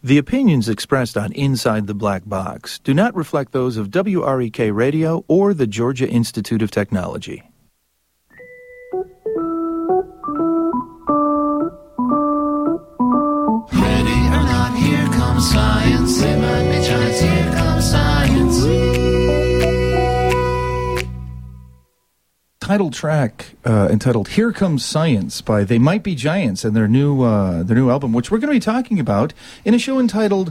The opinions expressed on Inside the Black Box do not reflect those of WREK Radio or the Georgia Institute of Technology. Ready or not, here comes science. They might be giants, here comes science. Title track entitled "Here Comes Science" by They Might Be Giants and their new album, which we're going to be talking about in a show entitled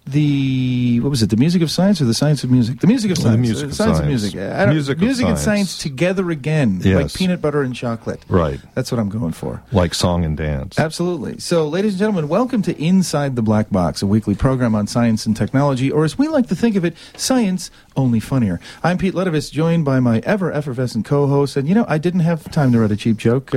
The Music of Science or The Science of Music? The Music of Science. The Music of Science Science. of Music. Music and of Science together again, Yes. like peanut butter and chocolate. Right. That's what I'm going for. Like song and dance. Absolutely. So, ladies and gentlemen, welcome to Inside the Black Box, a weekly program on science and technology, or as we like to think of it, science, only funnier. I'm Pete Ledovis, joined by my ever-effervescent co-host, and, I didn't have time to write a cheap joke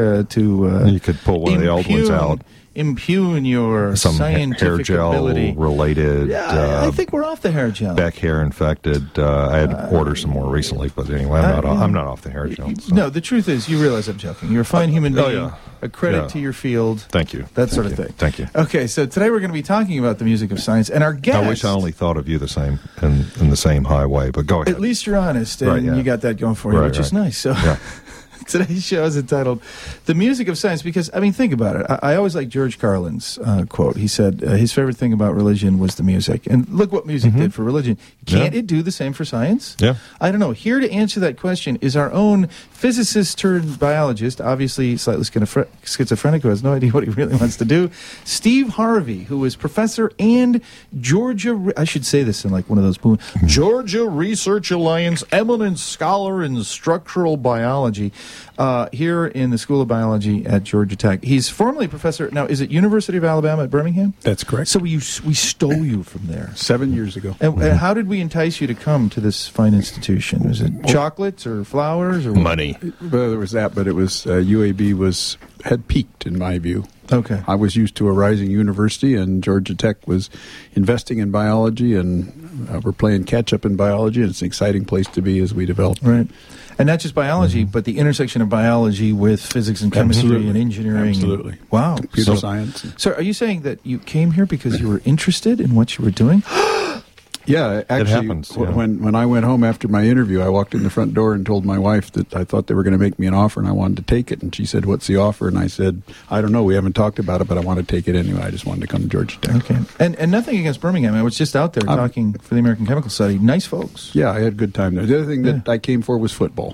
you could pull one of the old ones out. Impugn your Some scientific hair gel ability. related. Yeah, I think we're off the hair gel. Back hair infected. I had to order some more recently, but anyway, I'm not off the hair gel. So. No, the truth is, you realize I'm joking. You're a fine human being. yeah. A credit Yeah. to your field. Thank you. That sort of thing. Thank you. Okay, so today we're going to be talking about the music of science, and our guest... I wish I only thought of you the same in the same high way, but go ahead. At least you're honest, and Right, yeah. you got that going for you, Right, which is right. nice. So Yeah. today's show is entitled "The Music of Science" because, think about it. I always like George Carlin's quote. He said his favorite thing about religion was the music. And look what music did for religion. Can't it do the same for science? Yeah. I don't know. Here to answer that question is our own physicist turned biologist, obviously slightly schizophrenic, who has no idea what he really wants to do, Steve Harvey, who is professor and Georgia, I should say this in like one of those, Georgia Research Alliance eminent scholar in structural biology here in the School of Biology at Georgia Tech. He's formerly professor, now is it University of Alabama at Birmingham? That's correct. So we stole you from there. 7 years ago. And how did we entice you to come to this fine institution? Was it chocolates or flowers or what? Money. Well, there was that, but it was UAB had peaked in my view. Okay. I was used to a rising university, and Georgia Tech was investing in biology, and we're playing catch-up in biology, and it's an exciting place to be as we develop. Right. And not just biology, but the intersection of biology with physics and chemistry Absolutely. and engineering. Absolutely. Wow. Computer science. So are you saying that you came here because you were interested in what you were doing? Yeah, actually, happens, yeah. When I went home after my interview, I walked in the front door and told my wife that I thought they were going to make me an offer and I wanted to take it. And she said, "What's the offer?" And I said, "I don't know. We haven't talked about it, but I want to take it anyway. I just wanted to come to Georgia Tech." Okay. And nothing against Birmingham. I was just out there talking for the American Chemical Society. Nice folks. Yeah, I had a good time there. The other thing that I came for was football.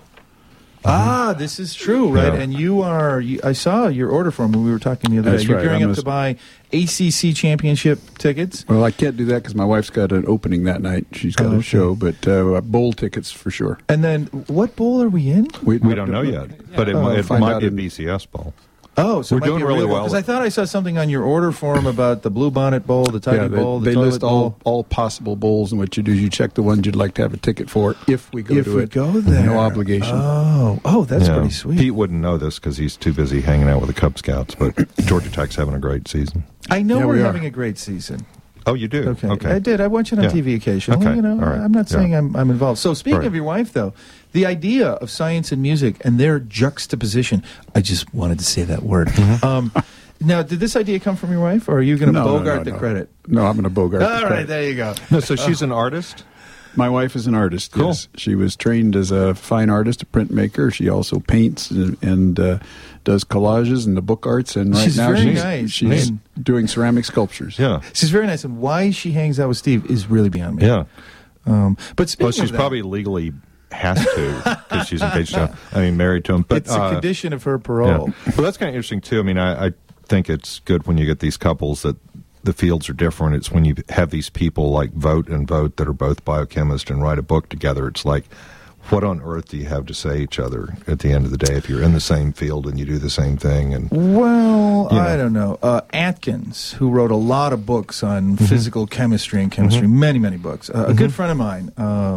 Ah, this is true, right? Yeah. And I saw your order form when we were talking the other That's day. You're right. gearing I'm up to buy ACC championship tickets. Well, I can't do that because my wife's got an opening that night. She's got okay. a show, but bowl tickets for sure. And then what bowl are we in? We don't know yet, but it find might out be a in- BCS bowl. Oh, so We're it might doing be a really real well. Because I thought I saw something on your order form about the Blue Bonnet Bowl, the Tidy Bowl, the they Toilet list Bowl. all possible bowls, and what you do is you check the ones you'd like to have a ticket for if we go If to we it. go there. No obligation. Oh, that's Yeah. pretty sweet. Pete wouldn't know this because he's too busy hanging out with the Cub Scouts, but Georgia Tech's having a great season. I know Yeah, we're we are. having a great season. Oh, you do? Okay. I did. I watch it on Yeah. TV occasionally. Okay. All right. I'm not saying Yeah. I'm involved. So speaking Right. of your wife, though, the idea of science and music and their juxtaposition, I just wanted to say that word. Now, did this idea come from your wife, or are you going to bogart the credit? No, I'm going to bogart the All right, credit. there you go. No, so she's an artist? My wife is an artist. Cool. Yes. She was trained as a fine artist, a printmaker. She also paints and does collages and the book arts. And right She's now very nice. she's Man. doing ceramic sculptures. Yeah. She's very nice, and why she hangs out with Steve is really beyond me. Yeah. But speaking Well, of she's that, probably legally has to because she's engaged to him. I mean, married to him. But it's a condition of her parole. Yeah. Well, that's kind of interesting, too. I mean, I think it's good when you get these couples that the fields are different. It's when you have these people like vote that are both biochemists and write a book together. It's like, what on earth do you have to say each other at the end of the day if you're in the same field and you do the same thing? And Well, You know. I don't know. Atkins, who wrote a lot of books on physical chemistry and chemistry, many, many books. A good friend of mine,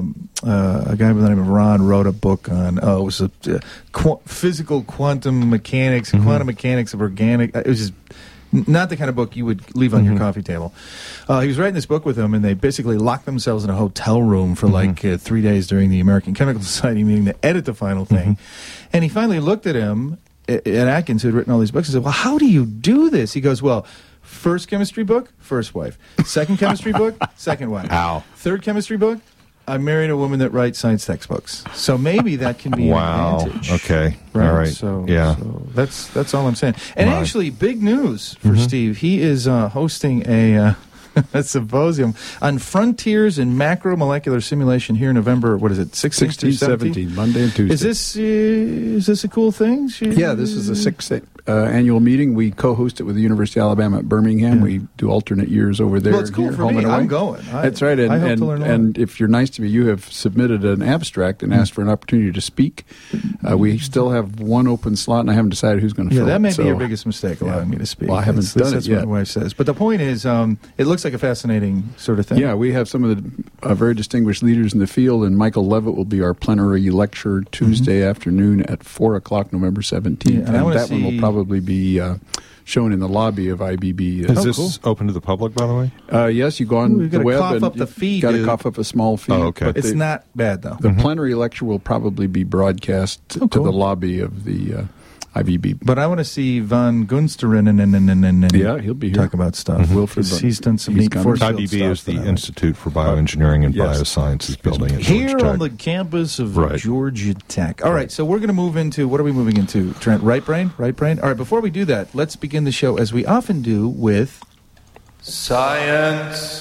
a guy by the name of Ron, wrote a book on it was physical quantum mechanics and quantum mechanics of organic. It was just not the kind of book you would leave on your coffee table. He was writing this book with him, and they basically locked themselves in a hotel room for 3 days during the American Chemical Society meeting to edit the final thing. And he finally looked at him, at Atkins, who had written all these books, and said, "Well, how do you do this?" He goes, "Well, First chemistry book, first wife. Second chemistry book, second wife. Ow. Third chemistry book, I married a woman that writes science textbooks. So maybe that can be an advantage. Okay. Right? All right. So, yeah. so that's all I'm saying. And Right. actually, big news for Steve. He is hosting a symposium on frontiers in macromolecular simulation here in November. What is it? 16th 16, 17, Monday and Tuesday. Is this a cool thing? Yeah, this is the sixth annual meeting. We co-host it with the University of Alabama at Birmingham. Yeah. We do alternate years over there. Well, it's cool here, for home me. and away. I'm going. That's right. I hope to learn a lot. And if you're nice to me, you have submitted an abstract and asked for an opportunity to speak. We still have one open slot, and I haven't decided who's going to Yeah, fill it. that may So- be your biggest mistake, allowing me to speak. Well, I haven't done it That's yet. what my wife says. But the point is, it looks like a fascinating sort of thing. Yeah, we have some of the very distinguished leaders in the field, and Michael Levitt will be our plenary lecturer Tuesday afternoon at 4 o'clock, November 17th. Yeah, and I wanna that one see- will probably be shown in the lobby of IBB. Is this cool. open to the public, by the way? Yes, you go on Ooh, you the gotta web cough and up the feed, got to dude. cough up a small feed. Oh, okay. But It's the, not bad, though. the plenary lecture will probably be broadcast Oh, to cool. the lobby of the IBB. But I want to see Von Gunsterin and Yeah, he'll be here. talk about stuff. Wilfred 'Cause Von- he's done some he's neat gone. force field IBB stuff is the that I like. Institute for Bioengineering and Yes. Biosciences building at Here Georgia on Tech. the campus of Right. Georgia Tech. All right, so we're going to move into, what are we moving into, Trent? Right brain? Right brain? All right, before we do that, let's begin the show as we often do with Science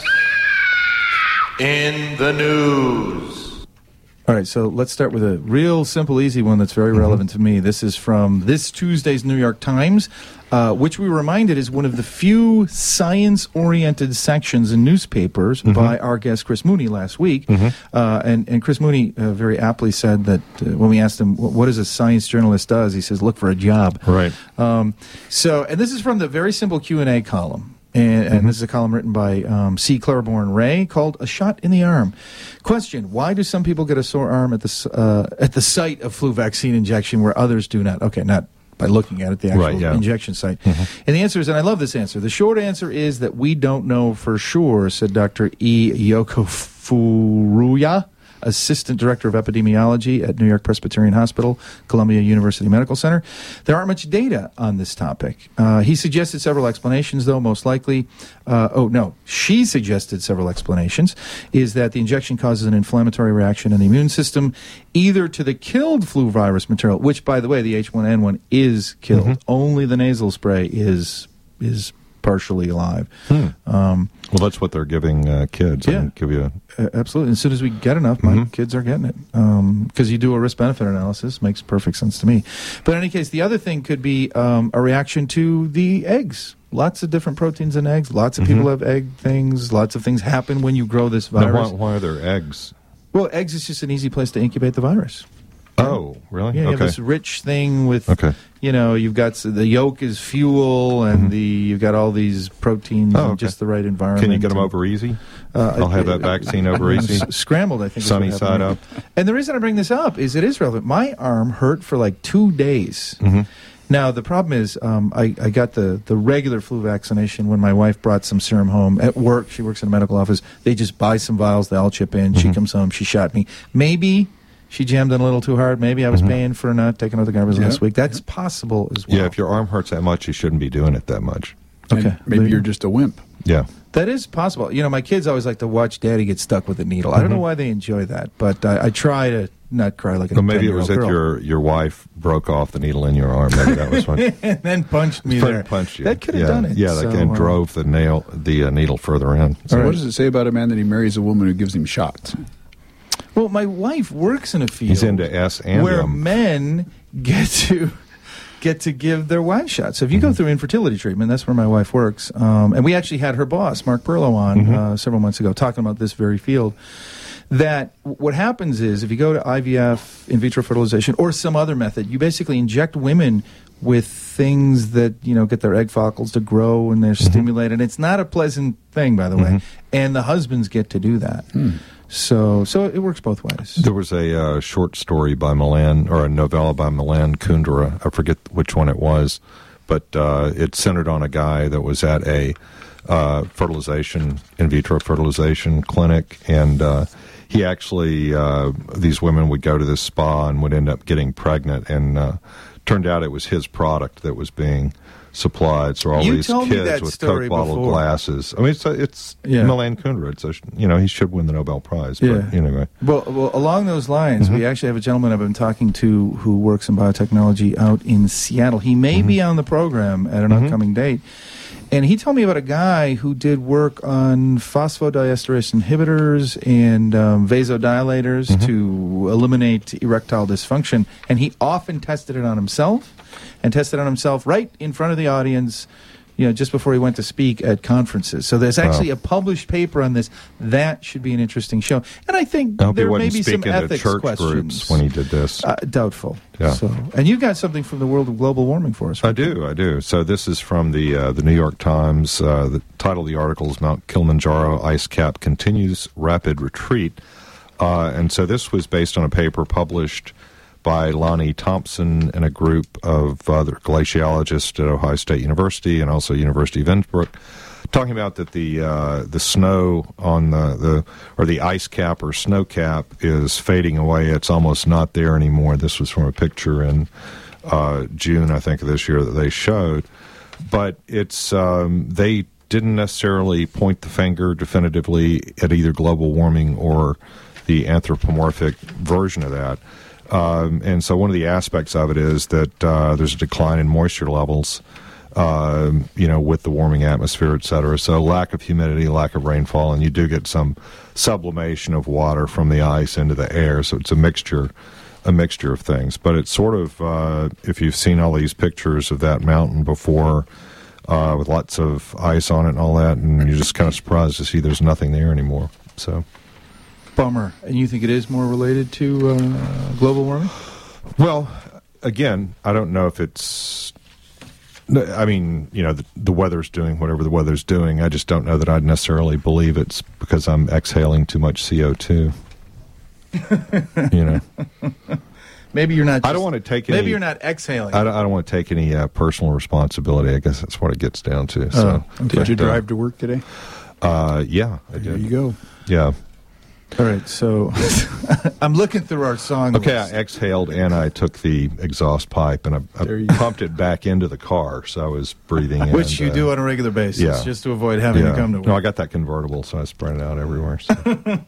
in the news. All right, so let's start with a real simple, easy one that's very relevant to me. This is from this Tuesday's New York Times, which we were reminded is one of the few science-oriented sections in newspapers by our guest Chris Mooney last week. And Chris Mooney very aptly said that when we asked him, what does a science journalist does? He says, look for a job. Right. And this is from the very simple Q&A column. And this is a column written by C. Claiborne Ray called "A Shot in the Arm." Question: why do some people get a sore arm at the site of flu vaccine injection where others do not? Okay, not by looking at it, the actual Right, yeah. injection site. And the answer is, and I love this answer, the short answer is that we don't know for sure, said Dr. E. Yoko Furuya, Assistant Director of Epidemiology at New York Presbyterian Hospital, Columbia University Medical Center. There aren't much data on this topic. He suggested several explanations, though, most likely. She suggested several explanations, is that the injection causes an inflammatory reaction in the immune system, either to the killed flu virus material, which, by the way, the H1N1 is killed. Only the nasal spray is partially alive. Well, that's what they're giving kids. Yeah. I give you Absolutely. As soon as we get enough, my kids are getting it. Because you do a risk-benefit analysis. Makes perfect sense to me. But in any case, the other thing could be a reaction to the eggs. Lots of different proteins in eggs. Lots of people have egg things. Lots of things happen when you grow this Now, virus. why are there eggs? Well, eggs is just an easy place to incubate the virus. Oh, really? Yeah, you have Okay. this rich thing with, Okay. you've got the yolk is fuel, and you've got all these proteins Oh, in okay. just the right environment. Can you get them over easy? Uh, I'll have that vaccine over easy. Scrambled, I think. is Sunny what side happened. up. And the reason I bring this up is it is relevant. My arm hurt for like 2 days. Now, the problem is I got the regular flu vaccination when my wife brought some serum home at work. She works in a medical office. They just buy some vials. They all chip in. She comes home. She shot me. Maybe she jammed in a little too hard. Maybe I was paying for not taking out the garbage last week. That's possible as well. Yeah, if your arm hurts that much, you shouldn't be doing it that much. And Okay. maybe you're just a wimp. Yeah. That is possible. My kids always like to watch Daddy get stuck with a needle. I don't know why they enjoy that, but I try to not cry like a Well, maybe it was 10-year-old that girl. your wife broke off the needle in your arm. Maybe that was what and then punched me there. punched you. That could have Yeah. done it. Yeah, So, and drove the needle further in. So All right. what does it say about a man that he marries a woman who gives him shots? Well, my wife works in a field He's into S and where M. men get to give their wives shots. So if you go through infertility treatment, that's where my wife works. And we actually had her boss, Mark Burlow, on several months ago talking about this very field. That what happens is if you go to IVF, in vitro fertilization, or some other method, you basically inject women with things that get their egg follicles to grow and they're stimulated. It's not a pleasant thing, by the way, and the husbands get to do that. So it works both ways. There was a short story by Milan, or a novella by Milan Kundera. I forget which one it was, but it centered on a guy that was at a in vitro fertilization clinic, and he actually, these women would go to this spa and would end up getting pregnant, and turned out it was his product that was being supplied. So all You these told me kids that with story Coke bottle before. glasses. I mean, it's Yeah. Milan Kundera. He should win the Nobel Prize. But Yeah. anyway. Well, along those lines, we actually have a gentleman I've been talking to who works in biotechnology out in Seattle. He may be on the program at an upcoming date. And he told me about a guy who did work on phosphodiesterase inhibitors and vasodilators to eliminate erectile dysfunction. And he often tested it on himself, and tested on himself right in front of the audience, just before he went to speak at conferences. So there's actually a published paper on this. That should be an interesting show. And I think I hope there he may wasn't be some speaking to ethics church questions. groups when he did this. Doubtful. Yeah. So, and you've got something from the world of global warming for us. I do. So this is from the New York Times. The title of the article is Mount Kilimanjaro Ice Cap Continues Rapid Retreat. And so this was based on a paper published by Lonnie Thompson and a group of other glaciologists at Ohio State University and also University of Innsbruck, talking about that the snow on the ice cap or snow cap is fading away. It's almost not there anymore. This was from a picture in June, I think, of this year that they showed. But it's they didn't necessarily point the finger definitively at either global warming or the anthropomorphic version of that. And so one of the aspects of it is that there's a decline in moisture levels, with the warming atmosphere, et cetera. So lack of humidity, lack of rainfall, and you do get some sublimation of water from the ice into the air. So it's a mixture of things. But it's sort of, if you've seen all these pictures of that mountain before, with lots of ice on it and all that, and you're just kind of surprised to see there's nothing there anymore. So. Bummer. And you think it is more related to global warming? Well, again, I don't know if it's... I mean, the weather's doing whatever the weather's doing. I just don't know that I'd necessarily believe it's because I'm exhaling too much CO2. Maybe you're not... I don't want to take any... Maybe you're not exhaling. I don't want to take any personal responsibility. I guess that's what it gets down to. So, Did you drive to work today? Yeah, I did. There you go. Yeah. All right, so I'm looking through our song Okay, list. I exhaled and I took the exhaust pipe and I pumped it back into the car, so I was breathing in. Which you do on a regular basis, just to avoid having to come to work. No, I got that convertible, so I spread it out everywhere. So.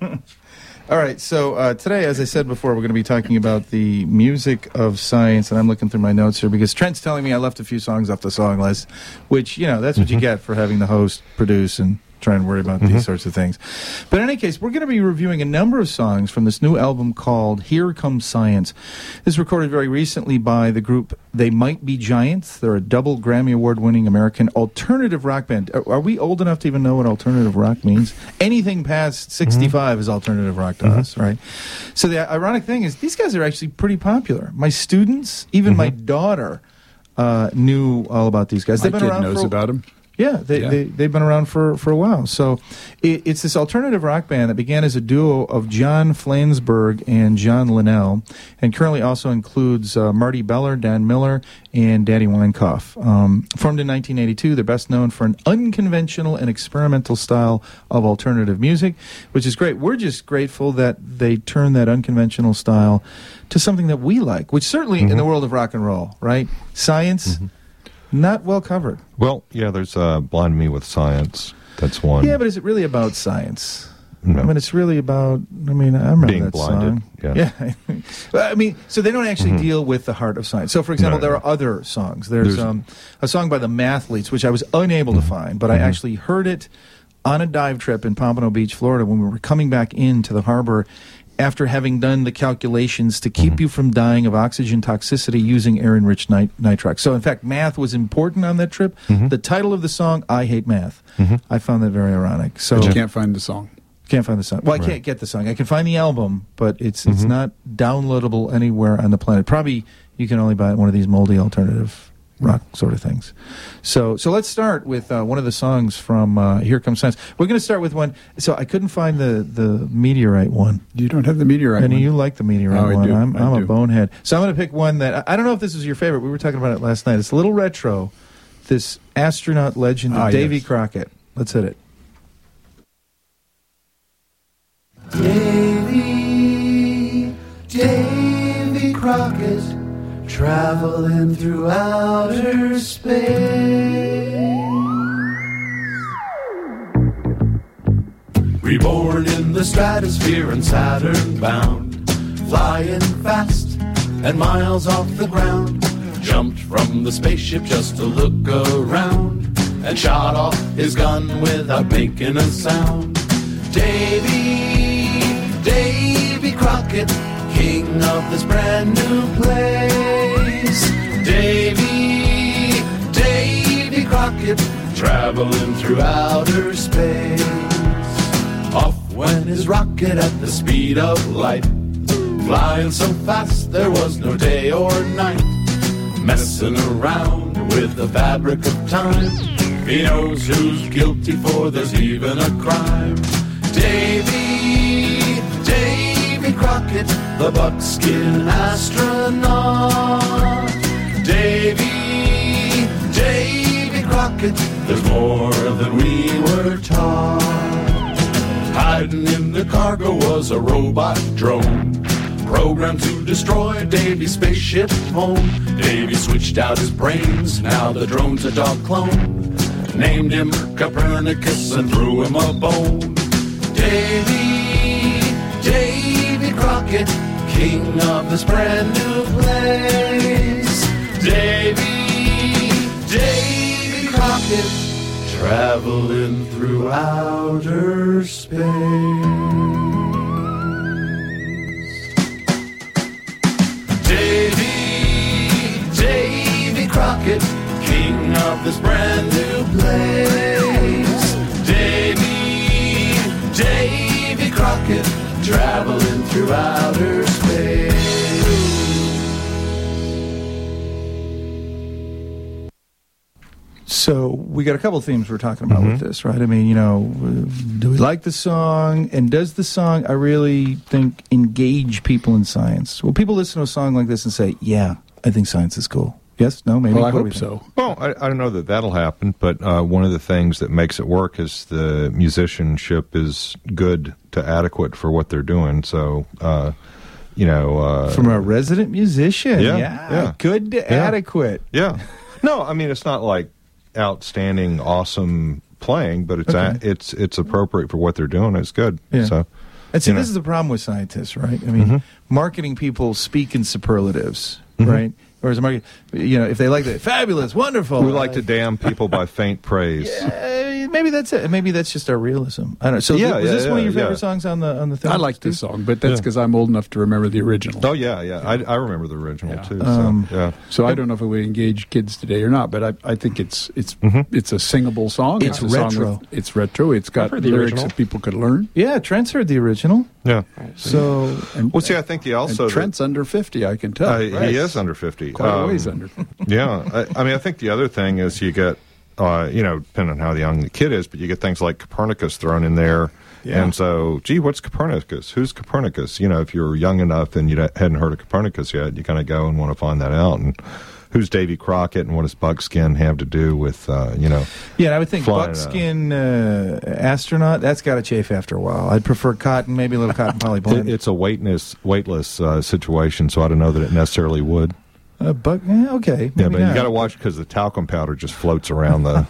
All right, so today, as I said before, we're going to be talking about the music of science, and I'm looking through my notes here because Trent's telling me I left a few songs off the song list, which, that's what you get for having the host produce and try and worry about these sorts of things. But in any case, we're going to be reviewing a number of songs from this new album called Here Comes Science. This was recorded very recently by the group They Might Be Giants. They're a double Grammy Award-winning American alternative rock band. Are we old enough to even know what alternative rock means? Anything past 65 is alternative rock to us, right? So the ironic thing is these guys are actually pretty popular. My students, even my daughter, knew all about these guys. My They've been kid around knows about them. Yeah, they've been around for a while. So it's this alternative rock band that began as a duo of John Flansburgh and John Linnell, and currently also includes Marty Beller, Dan Miller, and Daddy Weinkauf. Formed in 1982, they're best known for an unconventional and experimental style of alternative music, which is great. We're just grateful that they turned that unconventional style to something that we like, which certainly in the world of rock and roll, right? Science... Not well covered. Well, yeah, there's Blind Me with Science. That's one. Yeah, but is it really about science? No. I mean, it's really about, I remember Being that blinded, song. yeah. So they don't actually deal with the heart of science. So, for example, there are other songs. There's a song by the Mathletes, which I was unable to find, but I actually heard it on a dive trip in Pompano Beach, Florida, when we were coming back into the harbor after having done the calculations to keep you from dying of oxygen toxicity using air-enriched nitrox. So, in fact, math was important on that trip. The title of the song, I Hate Math. I found that very ironic. So But you can't find the song. Can't find the song. Well, I can't get the song. I can find the album, but it's not downloadable anywhere on the planet. Probably you can only buy it at one of these moldy alternative rock sort of things. So let's start with one of the songs from Here Comes Science. We're going to start with one. So I couldn't find the Meteorite one. You don't have the Meteorite And one. you like the Meteorite I one. do. I'm I a do. bonehead. So I'm going to pick one that, I don't know if this is your favorite. We were talking about it last night. It's a little retro. This astronaut legend of Davy yes. Crockett. Let's hit it. Davy Crockett traveling through outer space. Reborn in the stratosphere and Saturn bound, flying fast and miles off the ground. Jumped from the spaceship just to look around and shot off his gun without making a sound. Davy Crockett, king of this brand new place. Davy Crockett, traveling through outer space. Off went his rocket at the speed of light, flying so fast there was no day or night. Messing around with the fabric of time, he knows who's guilty for there's even a crime. Davy Crockett, the buckskin astronaut. Davy Crockett, there's more than we were taught. Hiding in the cargo was a robot drone, programmed to destroy Davy's spaceship home. Davy switched out his brains, now the drone's a dog clone. Named him Copernicus and threw him a bone. Davy Crockett, king of this brand new place. Davy Crockett, traveling through outer space. Davy Crockett, king of this brand new place. Davy Crockett, traveling through outer space. So we got a couple of themes we're talking about with this, right? I mean, you know, do we like the song? And does the song, I really think, engage people in science? Will people listen to a song like this and say, yeah, I think science is cool? Yes? No? Maybe? Well, I hope so. Well, I don't know that that'll happen, but one of the things that makes it work is the musicianship is good to adequate for what they're doing. So, you know... From a resident musician. Yeah. Good to adequate. Yeah. No, I mean, it's not like outstanding, awesome playing, but it's appropriate for what they're doing. It's good. Yeah. So, and see, this is the problem with scientists, right? I mean, marketing people speak in superlatives, right? Or as a market, you know, if they like it, fabulous, wonderful. We like to damn people by faint praise. Yeah, maybe that's it. Maybe that's just our realism. I don't know. So was this one of your favorite songs on the thing? I like this song, but that's because I'm old enough to remember the original. Oh, yeah. I remember the original, too. So I don't know if it would engage kids today or not, but I think it's a singable song. It's a retro. Song it's retro. It's got lyrics original. that people could learn. Yeah, Trent's heard the original. Yeah. So, Well, see, I think and Trent's under 50, I can tell. He is under 50. Quite a ways under 50. Yeah. I mean, I think the other thing is you get, you know, depending on how young the kid is, but you get things like Copernicus thrown in there. Yeah. And so, gee, what's Copernicus? Who's Copernicus? You know, if you're young enough and you hadn't heard of Copernicus yet, you kind of go and want to find that out. And who's Davy Crockett and what does buckskin have to do with, you know? Yeah, I would think buckskin astronaut, that's got to chafe after a while. I'd prefer cotton, maybe a little cotton polyblend. It's a weightless situation, so I don't know that it necessarily would. Okay. Yeah, but you got to watch because the talcum powder just floats around the.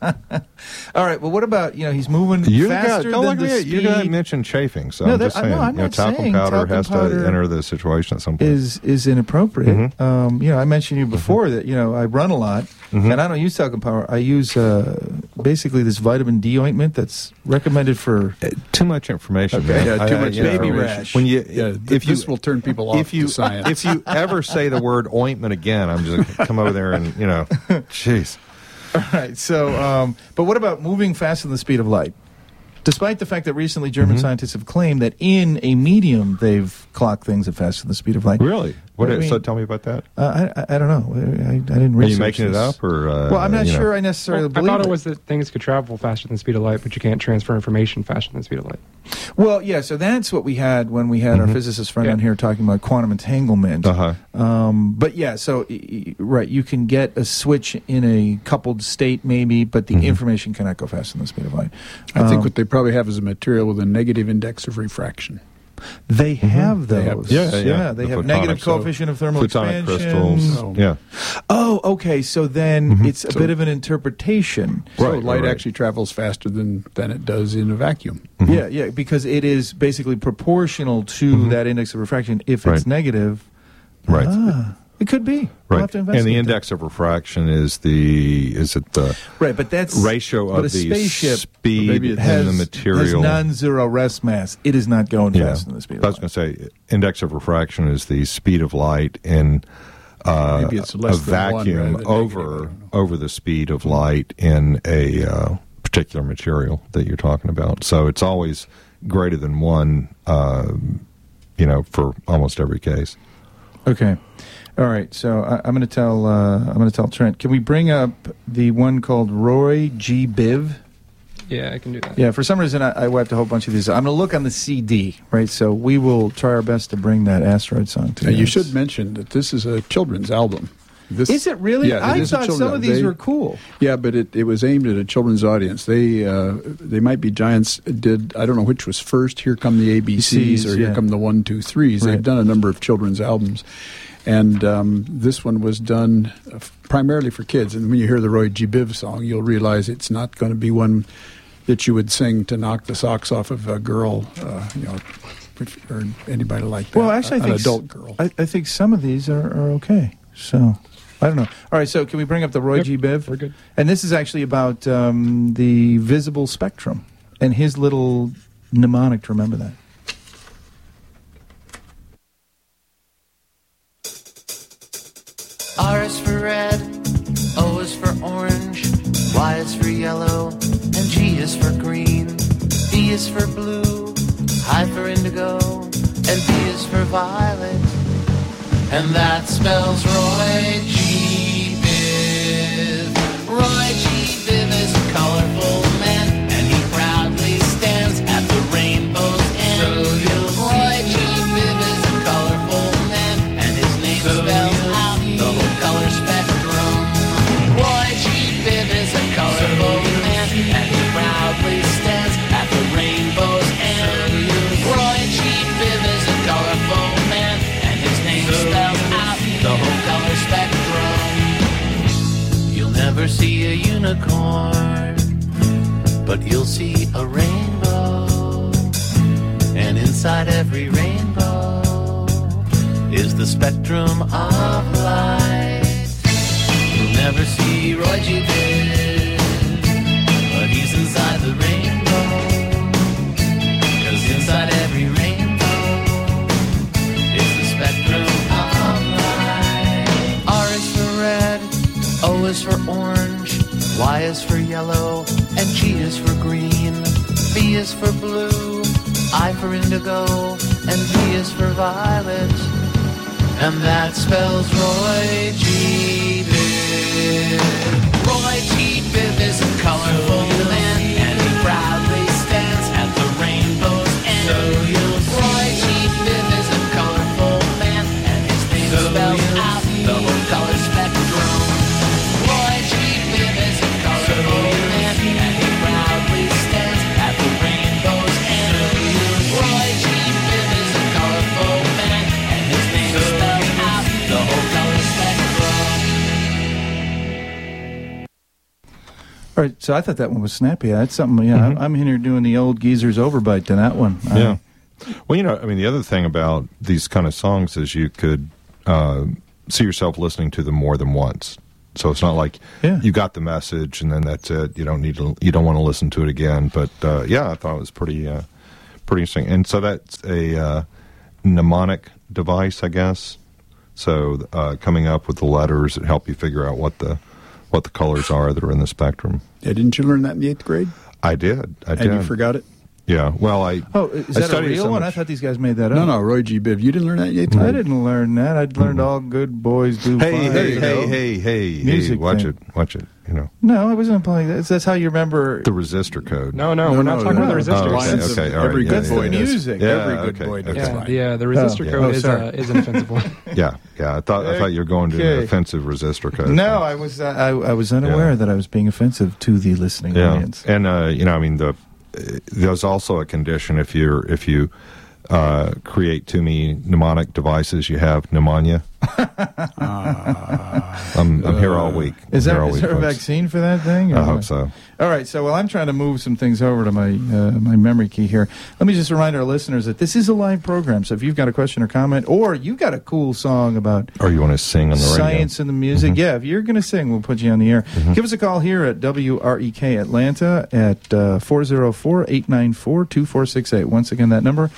All right. Well, what about he's moving faster than the speed? You got to mention chafing, so I'm just saying. I'm not talcum powder has to enter the situation at some point. Is inappropriate. I mentioned you before that I run a lot, and I don't use talcum powder. I use basically this vitamin D ointment that's recommended for too much information. Okay. Man. Too much baby rash. When this will turn people off to science. If you ever say the word ointment again, I'm just going to come over there and, jeez. All right. So, but what about moving faster than the speed of light? Despite the fact that recently German scientists have claimed that in a medium they've clocked things at faster than the speed of light. Really? So tell me about that. I don't know. I didn't research. Are you making this. it up, or? Well, I'm not sure. I necessarily believe. I thought it was that things could travel faster than the speed of light, but you can't transfer information faster than the speed of light. Well, yeah. So that's what we had when we had our physicist friend on here talking about quantum entanglement. But yeah. So right, you can get a switch in a coupled state, maybe, but the information cannot go faster than the speed of light. I think what they probably have is a material with a negative index of refraction. They have They those. have- They The have negative photonic- coefficient of thermal Photonic expansion. crystals. Yeah. Oh, okay. So then it's a So- bit of an interpretation. So Right, light right. actually travels faster than it does in a vacuum. Yeah, because it is basically proportional to that index of refraction. If it's Right. negative, Right. it could be. We'll Right. have to And investigate the that. index of refraction is the Right, but that's ratio but of a the spaceship speed maybe it and the has material. non-zero rest mass. It is not going faster than the speed of I was light. going to say, index of refraction is the speed of light in Maybe it's a less than one vacuum rather than negative, I don't know. over the speed of light in a particular material that you're talking about. So it's always greater than one, for almost every case. Okay. All right. So I'm going to tell Trent. Can we bring up the one called Roy G. Biv? Yeah, I can do that. Yeah. For some reason, I wiped a whole bunch of these. I'm going to look on the CD. Right. So we will try our best to bring that asteroid song to Now, you. you should mention that this is a children's album. This, Is it really? Yeah, it I is a thought children's some of album. these were cool. Yeah, but it was aimed at a children's audience. They Might Be Giants did, I don't know which was first, Here Come the ABCs or Here yeah. Come the 1, 2, 3s. Right. They've done a number of children's albums. And this one was done primarily for kids. And when you hear the Roy G. Biv song, you'll realize it's not going to be one that you would sing to knock the socks off of a girl, or anybody like that. Well, actually, I an think adult girl. I think some of these are okay. So I don't know. All right. So can we bring up the Roy Yep, G. Biv? we're good. And this is actually about the visible spectrum and his little mnemonic to remember that. R is for red, O is for orange, Y is for yellow, and G is for green. B is for blue, I for indigo, and B is for violet. And that spells Roy G. Biv. Roy G. Biv is a colorful man, and he proudly stands at the rainbow's end. Roy G. Biv is a colorful man, and his name spells out the whole color spectrum. Roy G. Biv is a colorful man, and he proudly stands at the rainbow's end. Roy G. Biv is a colorful man, and his name spells out the whole color spectrum. You'll never see a unicorn, but you'll see a rainbow. And inside every rainbow is the spectrum of light. You'll never see Roy G. Biv, but he's inside the rainbow. 'Cause inside every rainbow is the spectrum of light. R is for red, O is for orange, Y is for yellow, and G is for green. B is for blue, I for indigo, and V is for violet. And that spells Roy G. Biv. Roy G. Biv is a colorful man, and he proudly stands at the rainbow's end. Roy G. Biv is a colorful man, and his name spells out the whole color spectrum. Roy G. Biv is a colorful man, and he proudly stands at the rainbow's end. Roy G. Biv is a colorful man, and his name spells out the whole color spectrum. All right. So I thought that one was snappy. That's something. Yeah, I'm in here doing the old geezer's overbite to that one. Yeah. Well, the other thing about these kind of songs is you could see yourself listening to them more than once. So it's not like you got the message and then that's it. You don't want to listen to it again. But I thought it was pretty interesting. And so that's a mnemonic device, I guess. So coming up with the letters that help you figure out what the colors are that are in the spectrum. Yeah, didn't you learn that in the 8th grade? I did. And you forgot it? Yeah. Well, Is that a studied real so one? much- I thought these guys made that up. No, Roy G. Biv. You didn't learn that in the 8th grade? I didn't learn that. I'd learned all good boys do fine. Hey, Music watch thing. it. No, I wasn't playing that. That's how you remember. The resistor code. No, we're not talking about the resistor. Oh, okay, all right, Every yeah, good yeah, boy yeah. does. Music. Yeah, Every good okay, boy does. okay. fine. Yeah, the resistor Oh, code sorry. is an offensive one. Yeah. I thought you were going to Okay. an offensive resistor code. No, I was unaware that I was being offensive to the listening Yeah, audience. and there's also a condition if you create too many mnemonic devices, you have pneumonia. I'm here all week. Is there a vaccine for that thing? I hope so. All right, so while I'm trying to move some things over to my my memory key here, let me just remind our listeners that this is a live program. So if you've got a question or comment, or you've got a cool song about or you want to sing on the radio, science and the music, yeah, if you're going to sing, we'll put you on the air. Give us a call here at WREK Atlanta at 404-894-2468. Once again, that number,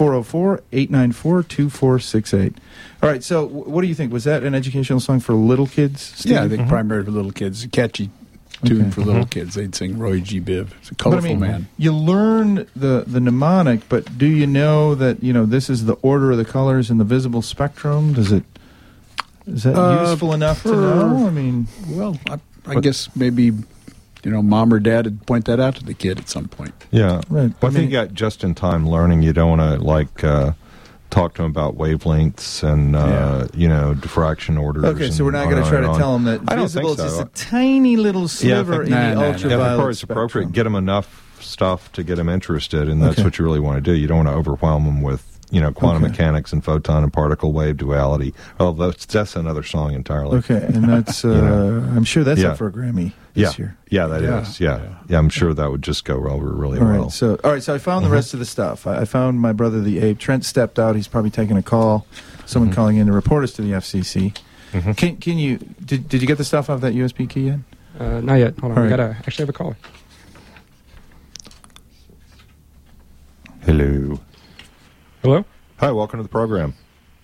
404-894-2468. All right, so what do you think? Was that an educational song for little kids, Steve? Yeah, I think primarily for little kids. A catchy tune for little kids. They'd sing Roy G. Biv. It's a colorful man. You learn the mnemonic, but do you know that this is the order of the colors in the visible spectrum? Is that useful enough to know? I mean, well, I guess maybe mom or dad would point that out to the kid at some point. Yeah, right. Well, I think you got just-in-time learning. You don't want to talk to them about wavelengths and diffraction orders. Okay, so we're not going to try to tell them that visible is just a tiny little sliver in the ultraviolet it's appropriate. Get them enough stuff to get them interested, and that's what you really want to do. You don't want to overwhelm them with quantum mechanics and photon and particle wave duality. Although that's another song entirely. Okay, and that's I'm sure that's up for a Grammy this year. Yeah, that is. Yeah, I'm sure that would just go over really well. So I found the rest of the stuff. I found my brother the ape. Trent stepped out. He's probably taking a call. Someone calling in to report us to the FCC. Can you did you get the stuff off that USB key yet? Not yet. Hold on. All We right. gotta actually have a call. Hello. Hello? Hi, welcome to the program.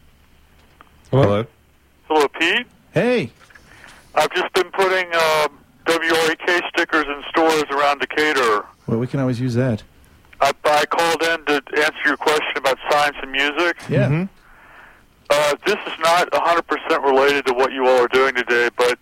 Hello? Hello, Pete. Hey. I've just been putting WREK stickers in stores around Decatur. Well, we can always use that. I called in to answer your question about science and music. Yeah. This is not 100% related to what you all are doing today, but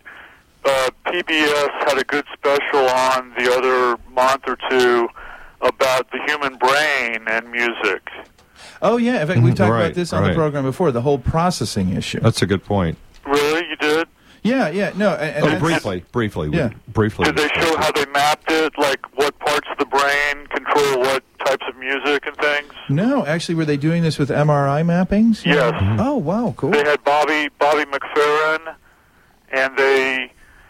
PBS had a good special on the other month or two about the human brain and music. Oh, yeah. In fact, we've talked about this on the program before, the whole processing issue. That's a good point. Really? You did? Yeah. No. Briefly. Yeah. Briefly. Did they show how they mapped it, like what parts of the brain control what types of music and things? No, actually, were they doing this with MRI mappings? Yes. Oh, wow, cool. They had Bobby McFerrin, and they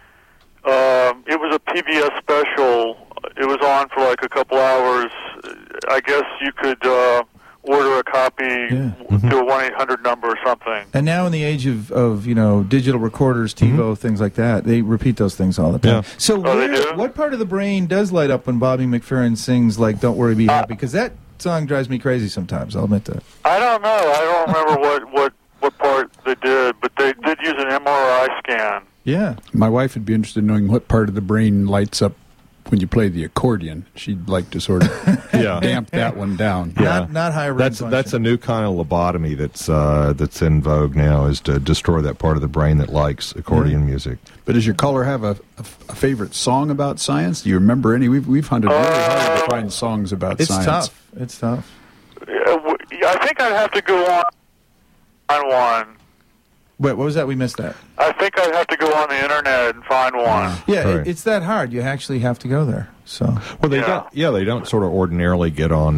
it was a PBS special. It was on for like a couple hours. I guess you could order a copy to a 1-800 number or something. And now in the age of digital recorders, TiVo, things like that, they repeat those things all the time. Yeah. So what part of the brain does light up when Bobby McFerrin sings like "Don't Worry, Be Happy"? Because that song drives me crazy sometimes, I'll admit that. I don't know. I don't remember what part they did, but they did use an MRI scan. Yeah. My wife would be interested in knowing what part of the brain lights up when you play the accordion. She'd like to sort of damp that one down. Yeah. Not higher range That's a new kind of lobotomy that's in vogue now, is to destroy that part of the brain that likes accordion music. But does your caller have a favorite song about science? Do you remember any? We've hunted really hard to find songs about science. It's tough. I think I'd have to go on one. Wait, what was that? We missed that. I think I'd have to go on the internet and find one. Yeah, it's that hard. You actually have to go there. So well, they don't sort of ordinarily get on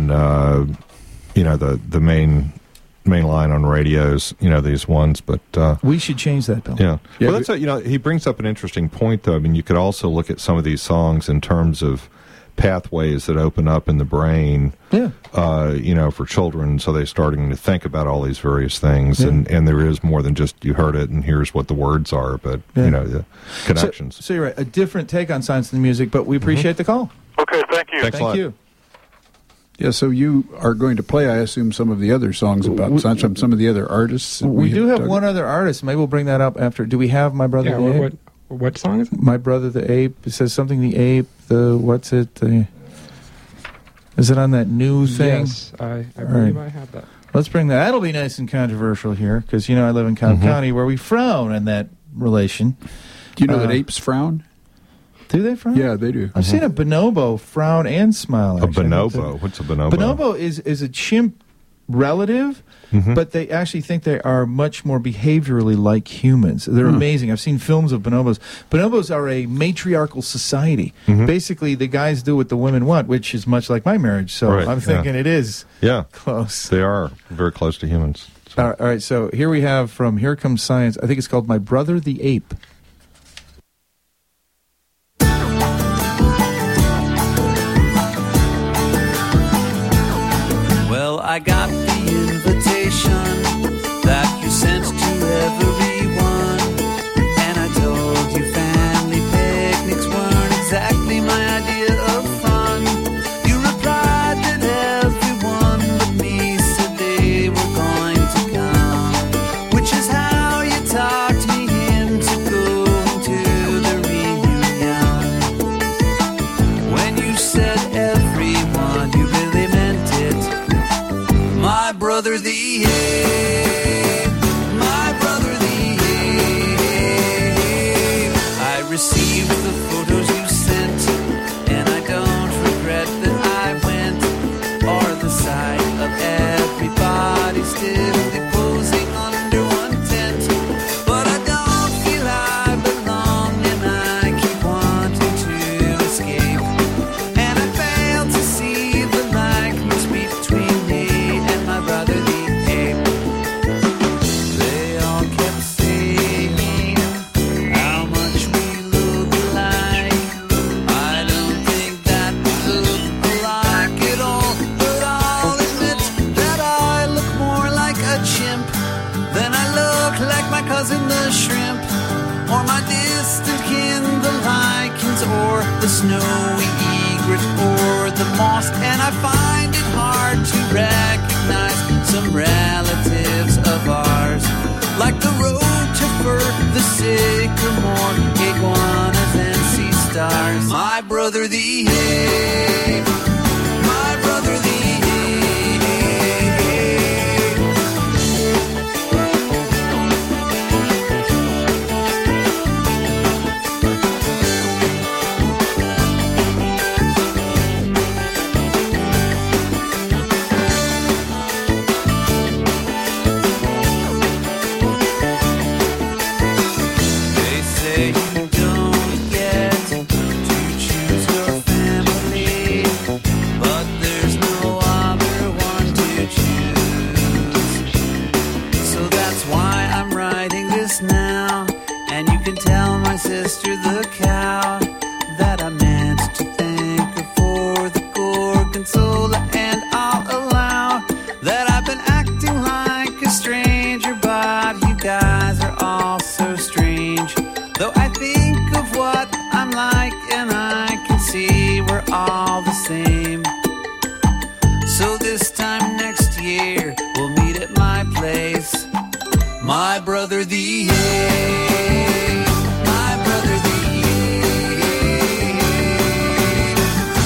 the main line on radios. These ones, but we should change that, Bill. Yeah. Well, that's he brings up an interesting point, though. I mean, you could also look at some of these songs in terms of pathways that open up in the brain, for children, so they're starting to think about all these various things, and there is more than just you heard it and here's what the words are, but the connections. So you're right, a different take on science and music, but we appreciate the call. Okay, thank you. Thanks a lot. Thank you. Yeah, so you are going to play, I assume, some of the other songs about science from some of the other artists. We do have one other artist. Maybe we'll bring that up after. Do we have My Brother the Ape? What song is it? My Brother the Ape. It says something the ape, what's it? Is it on that new thing? Yes, I believe I have that. Let's bring that. That'll be nice and controversial here, because, I live in Cobb County, where we frown in that relation. Do you know that apes frown? Do they frown? Yeah, they do. I've seen a bonobo frown and smile. A bonobo? What's a bonobo? Bonobo is a chimp relative, but they actually think they are much more behaviorally like humans. They're amazing. I've seen films of bonobos. Bonobos are a matriarchal society. Basically, the guys do what the women want, which is much like my marriage. So Right, I'm thinking it is close. They are very close to humans. So. All right, so here we have from Here Comes Science. I think it's called My Brother the Ape. Well, I got the invitation that you sent to everyone, and I told you family picnics weren't exactly my idea of fun. You replied that everyone but me said they were going to come, which is how you talked me into going to the reunion. When you said everyone, you really meant it. My brother the ape, my brother the ape. I received the photos you sent, and I don't regret that I went, or the sight of everybody stiffly posing under one tent. But I don't feel I belong, and I keep wanting to escape. And I fail to see the likeness between me and my brother the ape. They all kept saying how much we look alike. I don't think that we look alike at all, but I'll admit that I look more like a chimp than I look like my cousin the shrimp, or my distant kin the lichens, or the snowy egret, or the moss. And I find it hard to recognize some relatives of ours, like the rotifer, the sycamore, iguanas, and sea stars. My brother the ape, my brother the ape. They say you don't get to choose your family, but there's no other one to choose. So that's why I'm writing this now, and you can tell my sister the cow that I meant to thank her for the gorgonzola, and I'll allow that I've been acting like a stranger, but you guys are all so strange. Though I think of what I'm like, and I can see we're all the same. So this time next year, we'll meet at my place. My brother the ape, my brother the ape.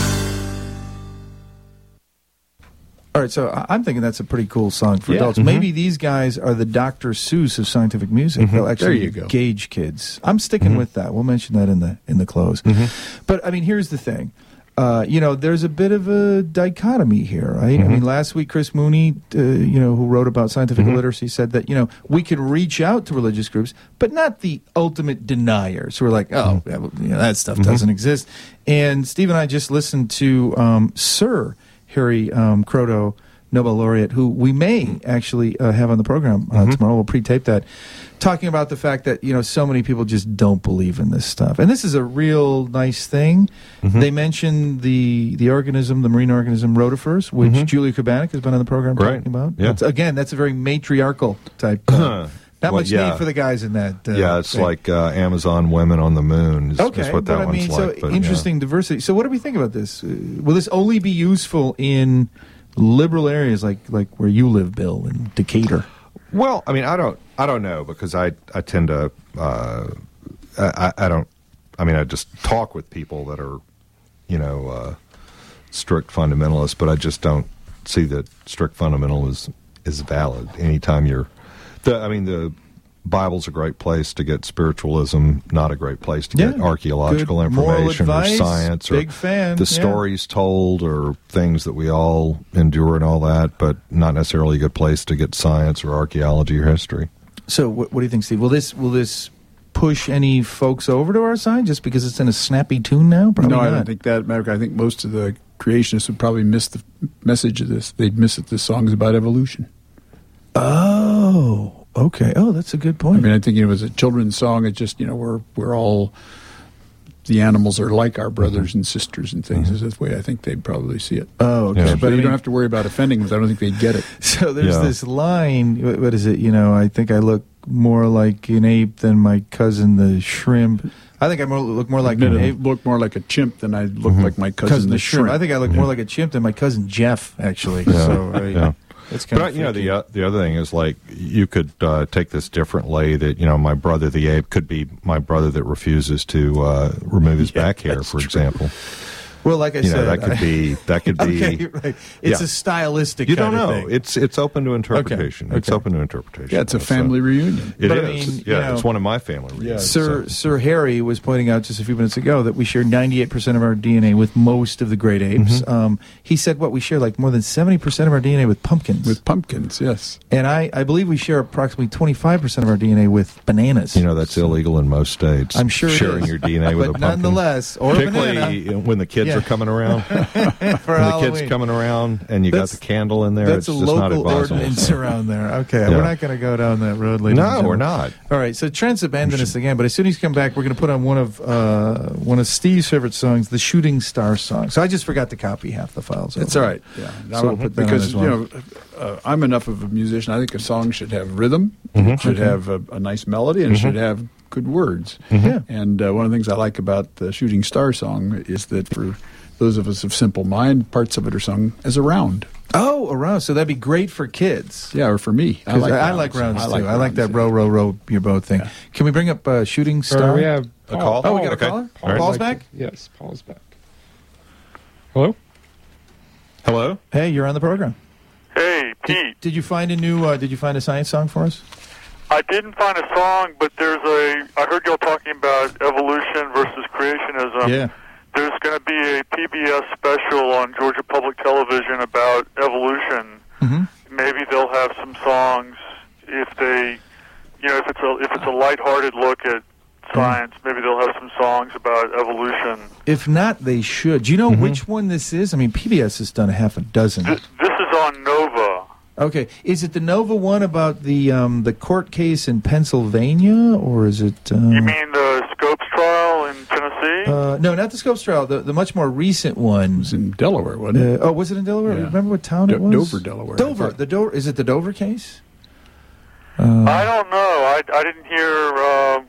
All right, so I'm thinking that's a pretty cool song for adults. Maybe these guys are the Dr. Seuss of scientific music. They'll actually There you go. engage kids. I'm sticking with that. We'll mention that in the close. But I mean, here's the thing. There's a bit of a dichotomy here, right? I mean, last week Chris Mooney, who wrote about scientific literacy, said that we can reach out to religious groups, but not the ultimate deniers who are like, that stuff doesn't exist. And Steve and I just listened to Sir Harry Kroto, Nobel laureate, who we may actually have on the program tomorrow. We'll pre-tape that, talking about the fact that so many people just don't believe in this stuff, and this is a real nice thing. They mentioned the organism, the marine organism rotifers, which Julia Kubanek has been on the program talking about. Yeah. That's a very matriarchal type. Not much need for the guys in that. It's thing. like Amazon women on the moon is what that but one's like. So interesting diversity. So what do we think about this? Will this only be useful in liberal areas like where you live, Bill, in Decatur? Well, I mean, I don't know, because I tend to I don't. I mean, I just talk with people that are strict fundamentalists, but I just don't see that strict fundamental is valid anytime you're. The Bible's a great place to get spiritualism, not a great place to get archaeological Good moral information or advice. science Big or fan. the stories told or things that we all endure and all that, but not necessarily a good place to get science or archaeology or history. So, what do you think, Steve? Will this push any folks over to our side just because it's in a snappy tune now? Probably No, not. I don't think that. I think most of the creationists would probably miss the message of this. They'd miss that this song is about evolution. Oh, okay. Oh, that's a good point. I mean, I think it was a children's song. It's just, we're all, the animals are like our brothers and sisters and things. Is the way I think they'd probably see it. Oh, okay. Yeah. But But I you mean, don't have to worry about offending them. I don't think they'd get it. so there's Yeah. this line. What is it? I think I look more like an ape than my cousin the shrimp. I think I look more like an I ape. look more like a chimp than I look like my cousin the shrimp. I think I look more like a chimp than my cousin Jeff, actually. Yeah. So Yeah. it's kind But of the other thing is, like, you could take this differently. That my brother the ape could be my brother that refuses to remove his back hair, for example. Well, like I said, that could be okay, you're right. It's Yeah. a stylistic. You kind don't of know. thing. It's open to interpretation. Okay. It's open to interpretation. Yeah, it's a So family reunion. It But I is. mean, Yeah, it's one of my family reunions. Sir Harry was pointing out just a few minutes ago that we share 98% of our DNA with most of the great apes. He said we share like more than 70% of our DNA with pumpkins. With pumpkins, yes. And I believe we share approximately 25% of our DNA with bananas. That's illegal in most states. I'm sure it sharing is. your DNA with a But pumpkin. nonetheless, or a particularly banana. when the kids Yeah. are coming around. For When the Halloween. kids coming around and you got That's- the candle in there, That's it's a just not local advisable. ordinance around there. Okay, Yeah. we're not going to go down that road, ladies and No, gentlemen. we're not. All right, so Trent's abandoned us again, but as soon as he's come back, we're going to put on one of Steve's favorite songs, the Shooting Star song. So I just forgot to copy half the files. It's all right. Yeah, So we'll put that on because as well. I'm enough of a musician. I think a song should have rhythm, it should have a nice melody, and it should have good words. Yeah. And one of the things I like about the Shooting Star song is that for those of us of simple mind, parts of it are sung as a round. Oh, a round. So that'd be great for kids. Yeah, or for me. I like rounds too. I like that rounds, row, row, row your boat thing. Yeah. Can we bring up Shooting Star? We have A call? Oh, we got a Okay. caller? All right. Paul's back? Yes, Paul's back. Hello? Hello? Hey, you're on the program. Hey, Pete. Did you find a new? Did you find a science song for us? I didn't find a song, but I heard y'all talking about evolution versus creationism. Yeah. There's going to be a PBS special on Georgia Public Television about evolution. Mm-hmm. Maybe they'll have some songs if they, if it's a lighthearted look at science. Maybe they'll have some songs about evolution. If not, they should. Do you know which one this is? I mean, PBS has done a half a dozen. This is on Nova. Okay, is it the Nova one about the court case in Pennsylvania, or is it? You mean the Scopes trial in Tennessee? No, not the Scopes trial. The much more recent one. It was in Delaware, wasn't it? Oh, was it in Delaware? Yeah. Remember what town it was? Dover, Delaware. Dover. The Dover. Is it the Dover case? I don't know. I didn't hear.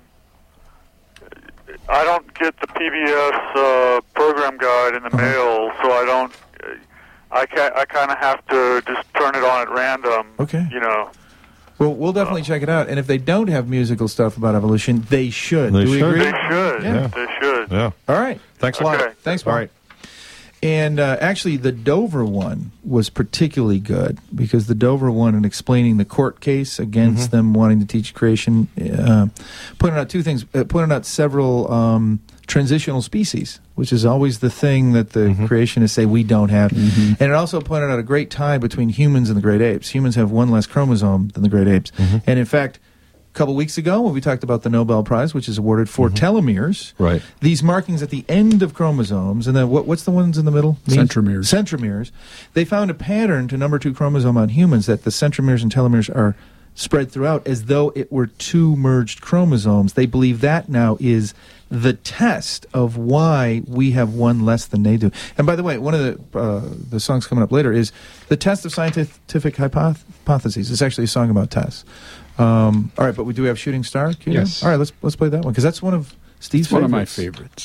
I don't get the PBS program guide in the mail, so I don't. I kind of have to just turn it on at random. Okay. Well, we'll definitely check it out. And if they don't have musical stuff about evolution, they should. They Do we should. agree? they should. Yeah. They should. Yeah. All right. Thanks a lot. Okay. Thanks, Paul. All right. And actually, the Dover one was particularly good because the Dover one, in explaining the court case against them wanting to teach creation, pointed out two things. Pointed out several transitional species, which is always the thing that the creationists say we don't have. And it also pointed out a great tie between humans and the great apes. Humans have one less chromosome than the great apes. And in fact, a couple weeks ago, when we talked about the Nobel Prize, which is awarded for telomeres, Right. these markings at the end of chromosomes, and then what's the ones in the middle? Centromeres. Centromeres. They found a pattern to number 2 chromosome on humans that the centromeres and telomeres are spread throughout as though it were 2 merged chromosomes. They believe that now is the test of why we have one less than they do. And by the way, one of the songs coming up later is the test of scientific hypotheses. It's actually a song about tests. All right, but we do have Shooting Star. Queued up? Yes. All right, let's play that one because that's one of Steve's It's one of my favorites. favorites.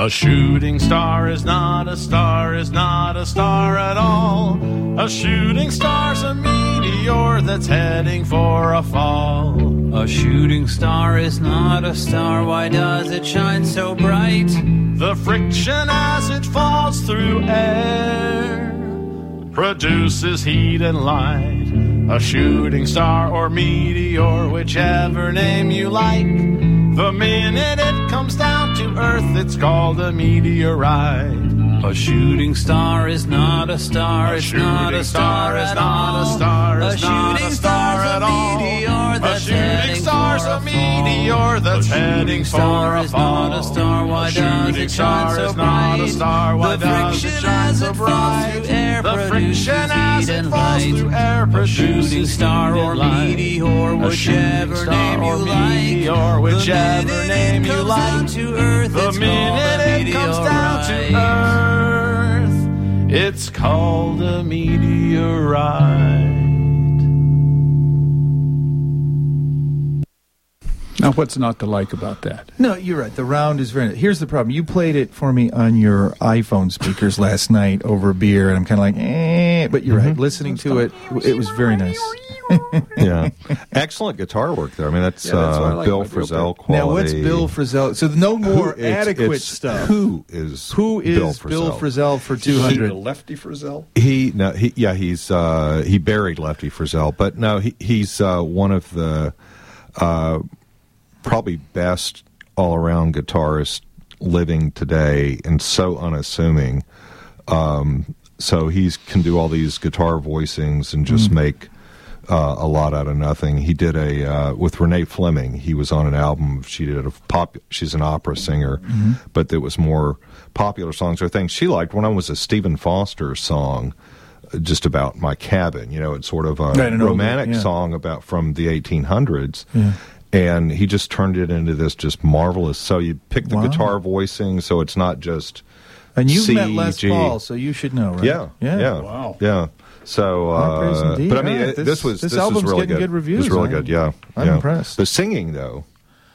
A shooting star is not a star, is not a star at all. A shooting star's a meteor that's heading for a fall. A shooting star is not a star, why does it shine so bright? The friction as it falls through air produces heat and light. A shooting star or meteor, whichever name you like. The minute it comes down to Earth, it's called a meteorite. A shooting star is not a star, it's not a star at all. A shooting star's a meteor that's heading for a fall. That's heading for a fall. Not a star, why does it shine so bright? The friction as it falls through air produces heat and light. A shooting star or meteor, whichever name you like. Whichever name you like. The minute it comes down to Earth, it's called a meteorite. Now, what's not to like about that? No, you're right. The round is very nice. Here's the problem. You played it for me on your iPhone speakers last night over a beer, and I'm kind of like, eh. But you're right. Listening to it, it was very nice. Yeah. Excellent guitar work there. I mean, that's like Bill about Frisell quality. Now, what's Bill Frisell? So no more adequate stuff. Who is Bill Frisell for 200? Lefty Frisell? He buried Lefty Frisell, but no, he's one of the probably best all-around guitarist living today, and so unassuming. So he can do all these guitar voicings and just make a lot out of nothing. He did with Renee Fleming. He was on an album. She's an opera singer, but it was more popular songs or things she liked. One of them was a Stephen Foster song, just about my cabin. You know, it's sort of a romantic song from the 1800s. Yeah. And he just turned it into this just marvelous. So you pick the guitar voicing, so it's not just And you've C, met Les G. Paul, so you should know, right? Yeah. Wow. Yeah. So, but I mean, this album's was really getting good reviews. It was really good. Yeah, I'm impressed. The singing, though,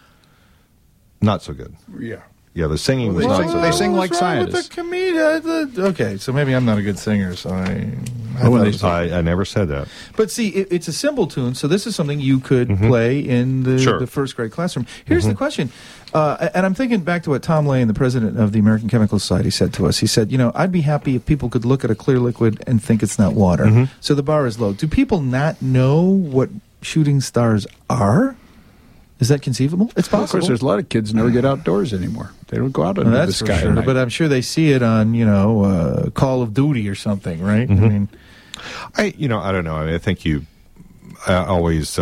not so good. Yeah. Yeah, the singing was not so good. They sing like What's wrong with scientists. the comedian? Okay, so maybe I'm not a good singer, so I never said that. But see, it's a simple tune, so this is something you could play in the first grade classroom. Here's the question, and I'm thinking back to what Tom Lane, the president of the American Chemical Society, said to us. He said, I'd be happy if people could look at a clear liquid and think it's not water. So the bar is low. Do people not know what shooting stars are? Is that conceivable? It's possible. Of course, there's a lot of kids never get outdoors anymore. They don't go out into the sky. Sure. But I'm sure they see it on, Call of Duty or something, right? I mean, I don't know. I mean, I think you always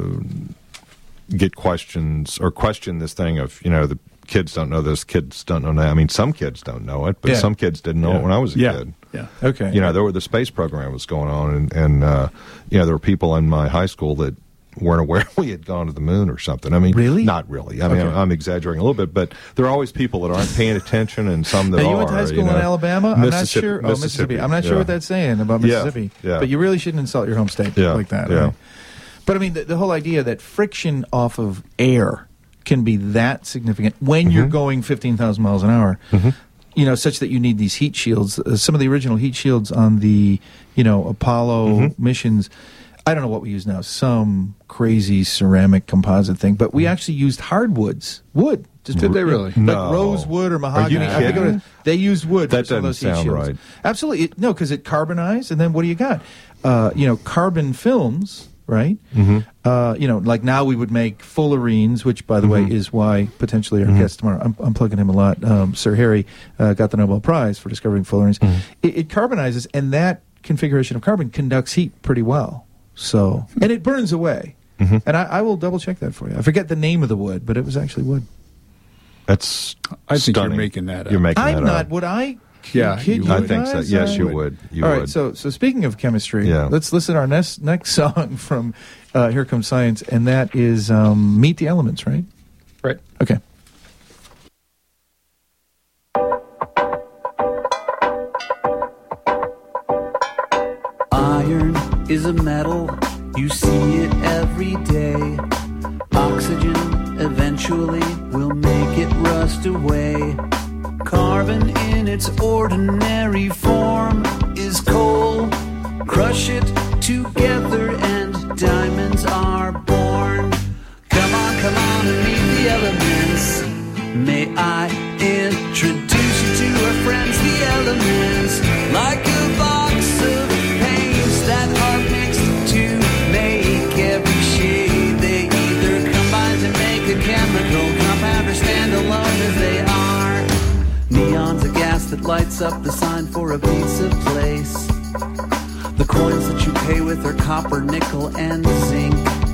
get questions or question this thing of, the kids don't know this, kids don't know that. I mean, some kids don't know it, but some kids didn't know it when I was a kid. Yeah. Okay. The space program was going on, and there were people in my high school that weren't aware we had gone to the moon or something. I mean, really? Not really. I mean, I'm exaggerating a little bit, but there are always people that aren't paying attention, and some that are. You went to high school in Alabama? I'm not sure. Mississippi. I'm not sure what that's saying about Mississippi. Yeah. But you really shouldn't insult your home state like that. Yeah. Right? But I mean, the whole idea that friction off of air can be that significant when you're going 15,000 miles an hour. Such that you need these heat shields. Some of the original heat shields on the, Apollo missions. I don't know what we use now, some crazy ceramic composite thing, but we actually used hardwoods, wood. Did they really? Like rosewood or mahogany. Are you kidding? They used wood that for some of those heat sound shields. Right. Absolutely. Because it carbonized, and then what do you got? Carbon films, right? Like now we would make fullerenes, which, by the way, is why potentially our guest tomorrow, I'm plugging him a lot, Sir Harry got the Nobel Prize for discovering fullerenes. It carbonizes, and that configuration of carbon conducts heat pretty well. So, and it burns away. And I will double check that for you. I forget the name of the wood, but it was actually wood. That's I think stunning. you're making that up. You're making I'm that not. up. Would I? Yeah, kid you I think so. Yes, you would. All right. So speaking of chemistry, let's listen to our next song from Here Comes Science, and that is Meet the Elements, right? Right. Okay. Iron is a metal, you see it every day. Oxygen eventually will make it rust away. Carbon in its ordinary form is coal. Crush it together and diamonds are born. Come on and meet the elements. May I introduce you to our friends, the elements? Like a box of paints that are mixed to make every shade. They either combine to make a chemical compound or stand alone as they are. Neon's a gas that lights up the sign for a pizza place. The coins that you pay with are copper, nickel, and zinc.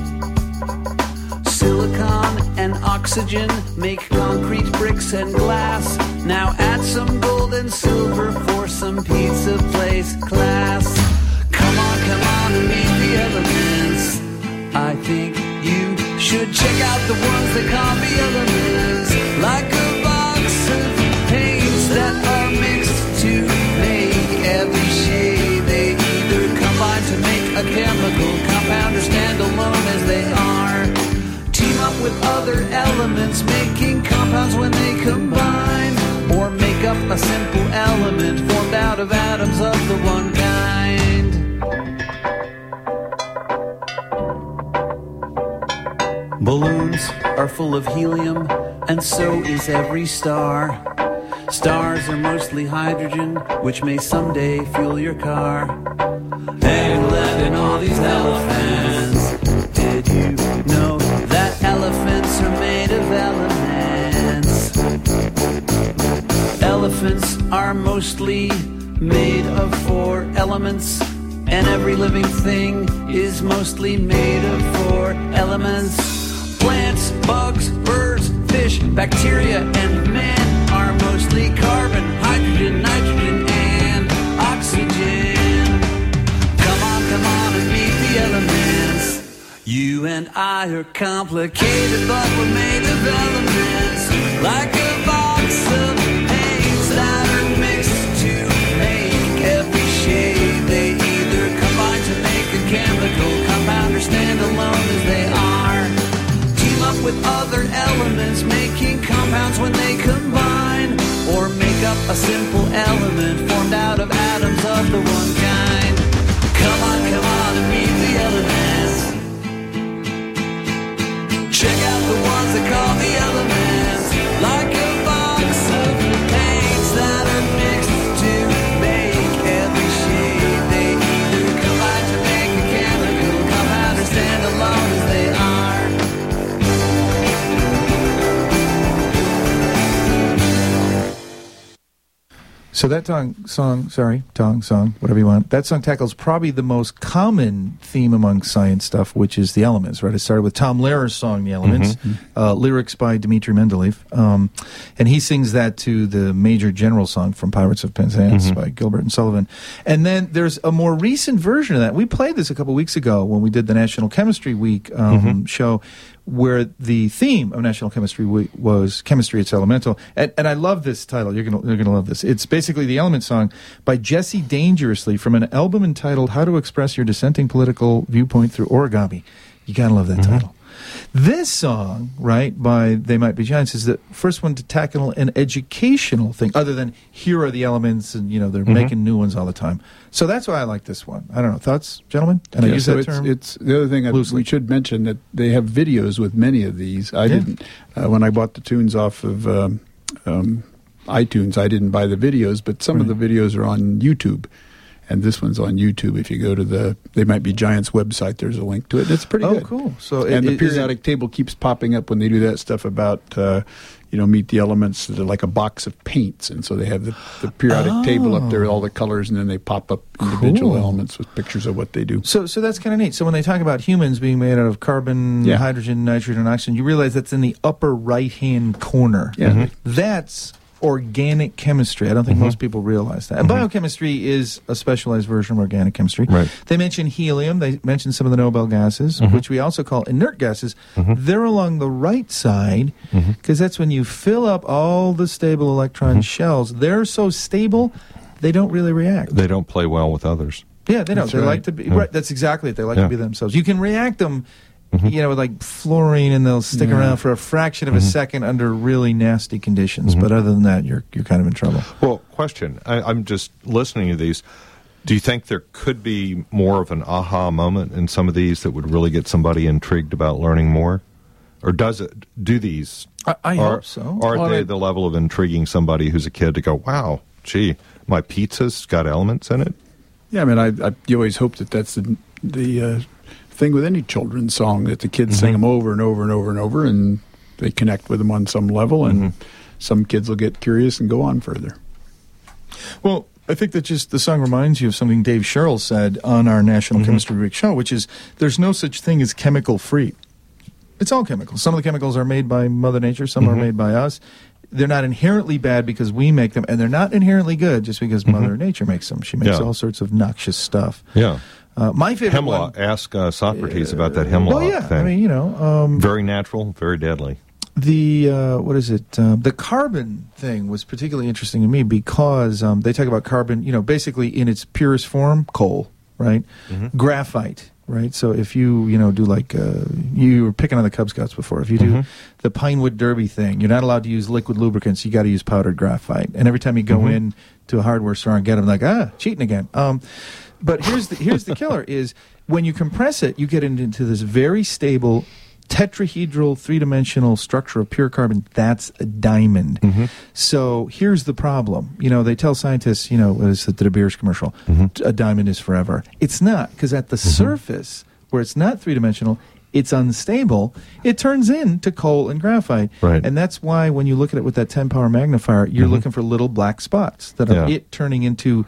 Silicon and oxygen make concrete, bricks, and glass. Now add some gold and silver for some pizza place class. Come on and meet the elements. I think you should check out the ones they call the elements. Like a box of paints that are mixed to make every shade. They either combine to make a chemical compound or stand alone as they are. Team up with other elements, making compounds when they combine, or make up a simple element formed out of atoms of the one kind. Balloons are full of helium, and so is every star. Stars are mostly hydrogen, which may someday fuel your car. They let in all these elephants. Did you know that elephants are made of elements? Elephants are mostly made of 4 elements, and every living thing is mostly made of 4 elements. Plants, bugs, birds, fish, bacteria, and man are mostly carbon, hydrogen, nitrogen, and oxygen. Come on and meet the elements. You and I are complicated, but we're made of elements. Like a box of paints that are mixed to make every shade. They either combine to make a chemical compound or stand alone as they are. Team up with other elements, making compounds when they combine, or make up a simple element formed out of atoms of the one kind. Come on and meet the elements. Check out the ones that call the elements. Like a box of paints that are mixed to make every shade. They either combine to make a chemical compound or stand alone as they are. So that song, whatever you want, that song tackles probably the most common theme among science stuff, which is the elements, right? It started with Tom Lehrer's song, The Elements, lyrics by Dmitri Mendeleev. And he sings that to the Major General song from Pirates of Penzance by Gilbert and Sullivan. And then there's a more recent version of that. We played this a couple weeks ago when we did the National Chemistry Week show, where the theme of National Chemistry Week was Chemistry, It's Elemental. And I love this title. You're gonna love this. It's basically the Element song by Jesse Dangerously from an album entitled How to Express Your Dissenting Political Viewpoint Through Origami. You gotta love that title. This song, right, by They Might Be Giants, is the first one to tackle an educational thing, other than here are the elements, and, you know, they're making new ones all the time. So that's why I like this one. I don't know. Thoughts, gentlemen? And I use that term? It's the other thing we should mention that they have videos with many of these. I didn't. When I bought the tunes off of iTunes, I didn't buy the videos, but some of the videos are on YouTube. And this one's on YouTube. If you go to the They Might Be Giants website, there's a link to it. It's pretty good. Oh, cool. So the periodic table keeps popping up when they do that stuff about, meet the elements. They're like a box of paints. And so they have the periodic table up there with all the colors, and then they pop up individual elements with pictures of what they do. So that's kind of neat. So when they talk about humans being made out of carbon, hydrogen, nitrogen, and oxygen, you realize that's in the upper right-hand corner. Yeah. That's organic chemistry. I don't think most people realize that. And biochemistry is a specialized version of organic chemistry. Right. They mention helium. They mention some of the Nobel gases, which we also call inert gases. They're along the right side because that's when you fill up all the stable electron shells. They're so stable, they don't really react. They don't play well with others. Yeah, they don't. That's They right. like to be right. That's exactly it. They like to be themselves. You can react them with like fluorine, and they'll stick around for a fraction of a second under really nasty conditions. But other than that, you're kind of in trouble. Well, question. I'm just listening to these. Do you think there could be more of an aha moment in some of these that would really get somebody intrigued about learning more? Or do these? I hope so. Are they the level of intriguing somebody who's a kid to go, wow, gee, my pizza's got elements in it? Yeah, I mean, you always hope that that's the thing with any children's song, that the kids sing them over and over and over and over, and they connect with them on some level, and some kids will get curious and go on further. Well, I think that just the song reminds you of something Dave Sherrill said on our National Chemistry Week show, which is there's no such thing as chemical-free. It's all chemicals. Some of the chemicals are made by Mother Nature, some are made by us. They're not inherently bad because we make them, and they're not inherently good just because Mother Nature makes them. She makes all sorts of noxious stuff. Yeah. My favorite hemlock. Ask Socrates about that hemlock thing. I mean, very natural, very deadly. The the carbon thing was particularly interesting to me because they talk about carbon, basically in its purest form, coal, right? Graphite, right? So if you, do like, you were picking on the Cub Scouts before. If you do the Pinewood Derby thing, you're not allowed to use liquid lubricants. You got to use powdered graphite. And every time you go in to a hardware store and get them, like, cheating again. But here's the killer is when you compress it, you get into this very stable tetrahedral three-dimensional structure of pure carbon. That's a diamond. So here's the problem. They tell scientists, what is it, the De Beers commercial, a diamond is forever. It's not, because at the surface, where it's not three-dimensional, it's unstable. It turns into coal and graphite. Right. And that's why when you look at it with that 10-power magnifier, you're looking for little black spots that are it turning into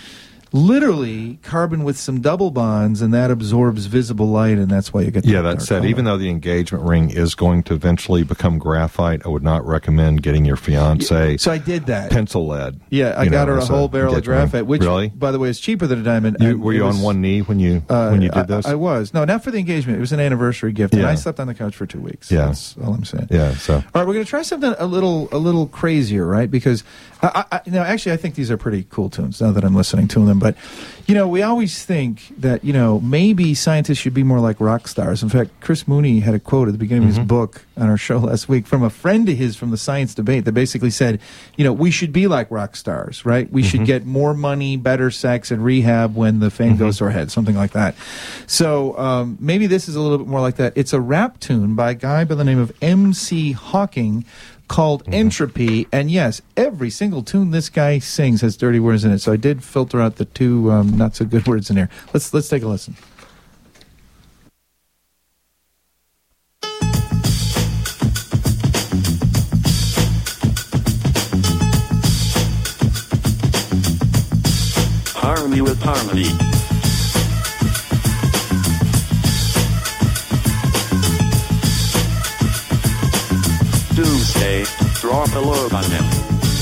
literally carbon with some double bonds, and that absorbs visible light, and that's why you get that said, even though the engagement ring is going to eventually become graphite, I would not recommend getting your fiance so I did that. Pencil lead. Yeah, I got her a whole barrel of graphite, which, really? By the way, is cheaper than a diamond. Were you on one knee when you did this? I was. No, not for the engagement. It was an anniversary gift, and I slept on the couch for 2 weeks. Yeah. That's all I'm saying. Yeah, so. All right, we're going to try something a little crazier, right? Because, actually, I think these are pretty cool tunes now that I'm listening to them, but, we always think that, maybe scientists should be more like rock stars. In fact, Chris Mooney had a quote at the beginning of his book on our show last week from a friend of his from the Science Debate that basically said, we should be like rock stars, right? We should get more money, better sex, and rehab when the fame goes to our head, something like that. So maybe this is a little bit more like that. It's a rap tune by a guy by the name of M.C. Hawking, called Entropy, and yes, every single tune this guy sings has dirty words in it, so I did filter out the two not so good words in here. Let's take a listen. Harmony with harmony. Doomsday, drop a load on him.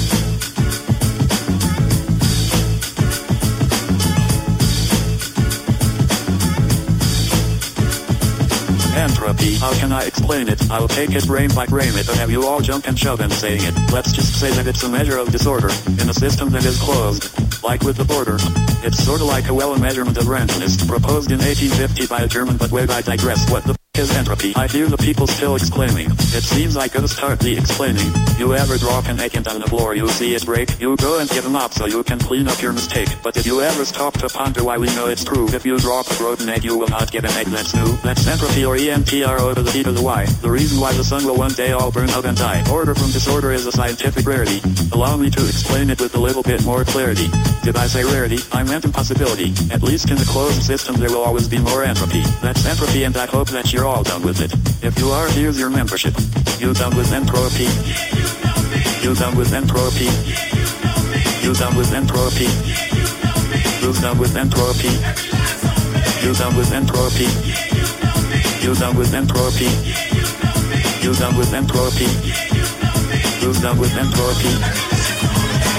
Entropy, how can I explain it? I'll take it brain by brain it, and have you all jump and shove and saying it. Let's just say that it's a measure of disorder in a system that is closed, like with the border. It's sorta like a well measurement of randomness, proposed in 1850 by a German, but wait, I digress. What the is entropy? I hear the people still exclaiming. It seems I gotta start the explaining. You ever drop an egg on the floor, you see it break, you go and get a mop so you can clean up your mistake. But did you ever stop to ponder why we know it's true? If you drop a rotten egg, you will not get an egg that's new. That's entropy, or ENTRO to the T to the Y. The reason why the sun will one day all burn out and die. Order from disorder is a scientific rarity. Allow me to explain it with a little bit more clarity. Did I say rarity? I meant impossibility. At least in the closed system there will always be more entropy. That's entropy, and I hope that you're all done with it. If you are, here's your membership. You done with entropy? You done with entropy? You done with entropy? You done with entropy? You done with entropy? You done with entropy? You done with entropy? You done with entropy?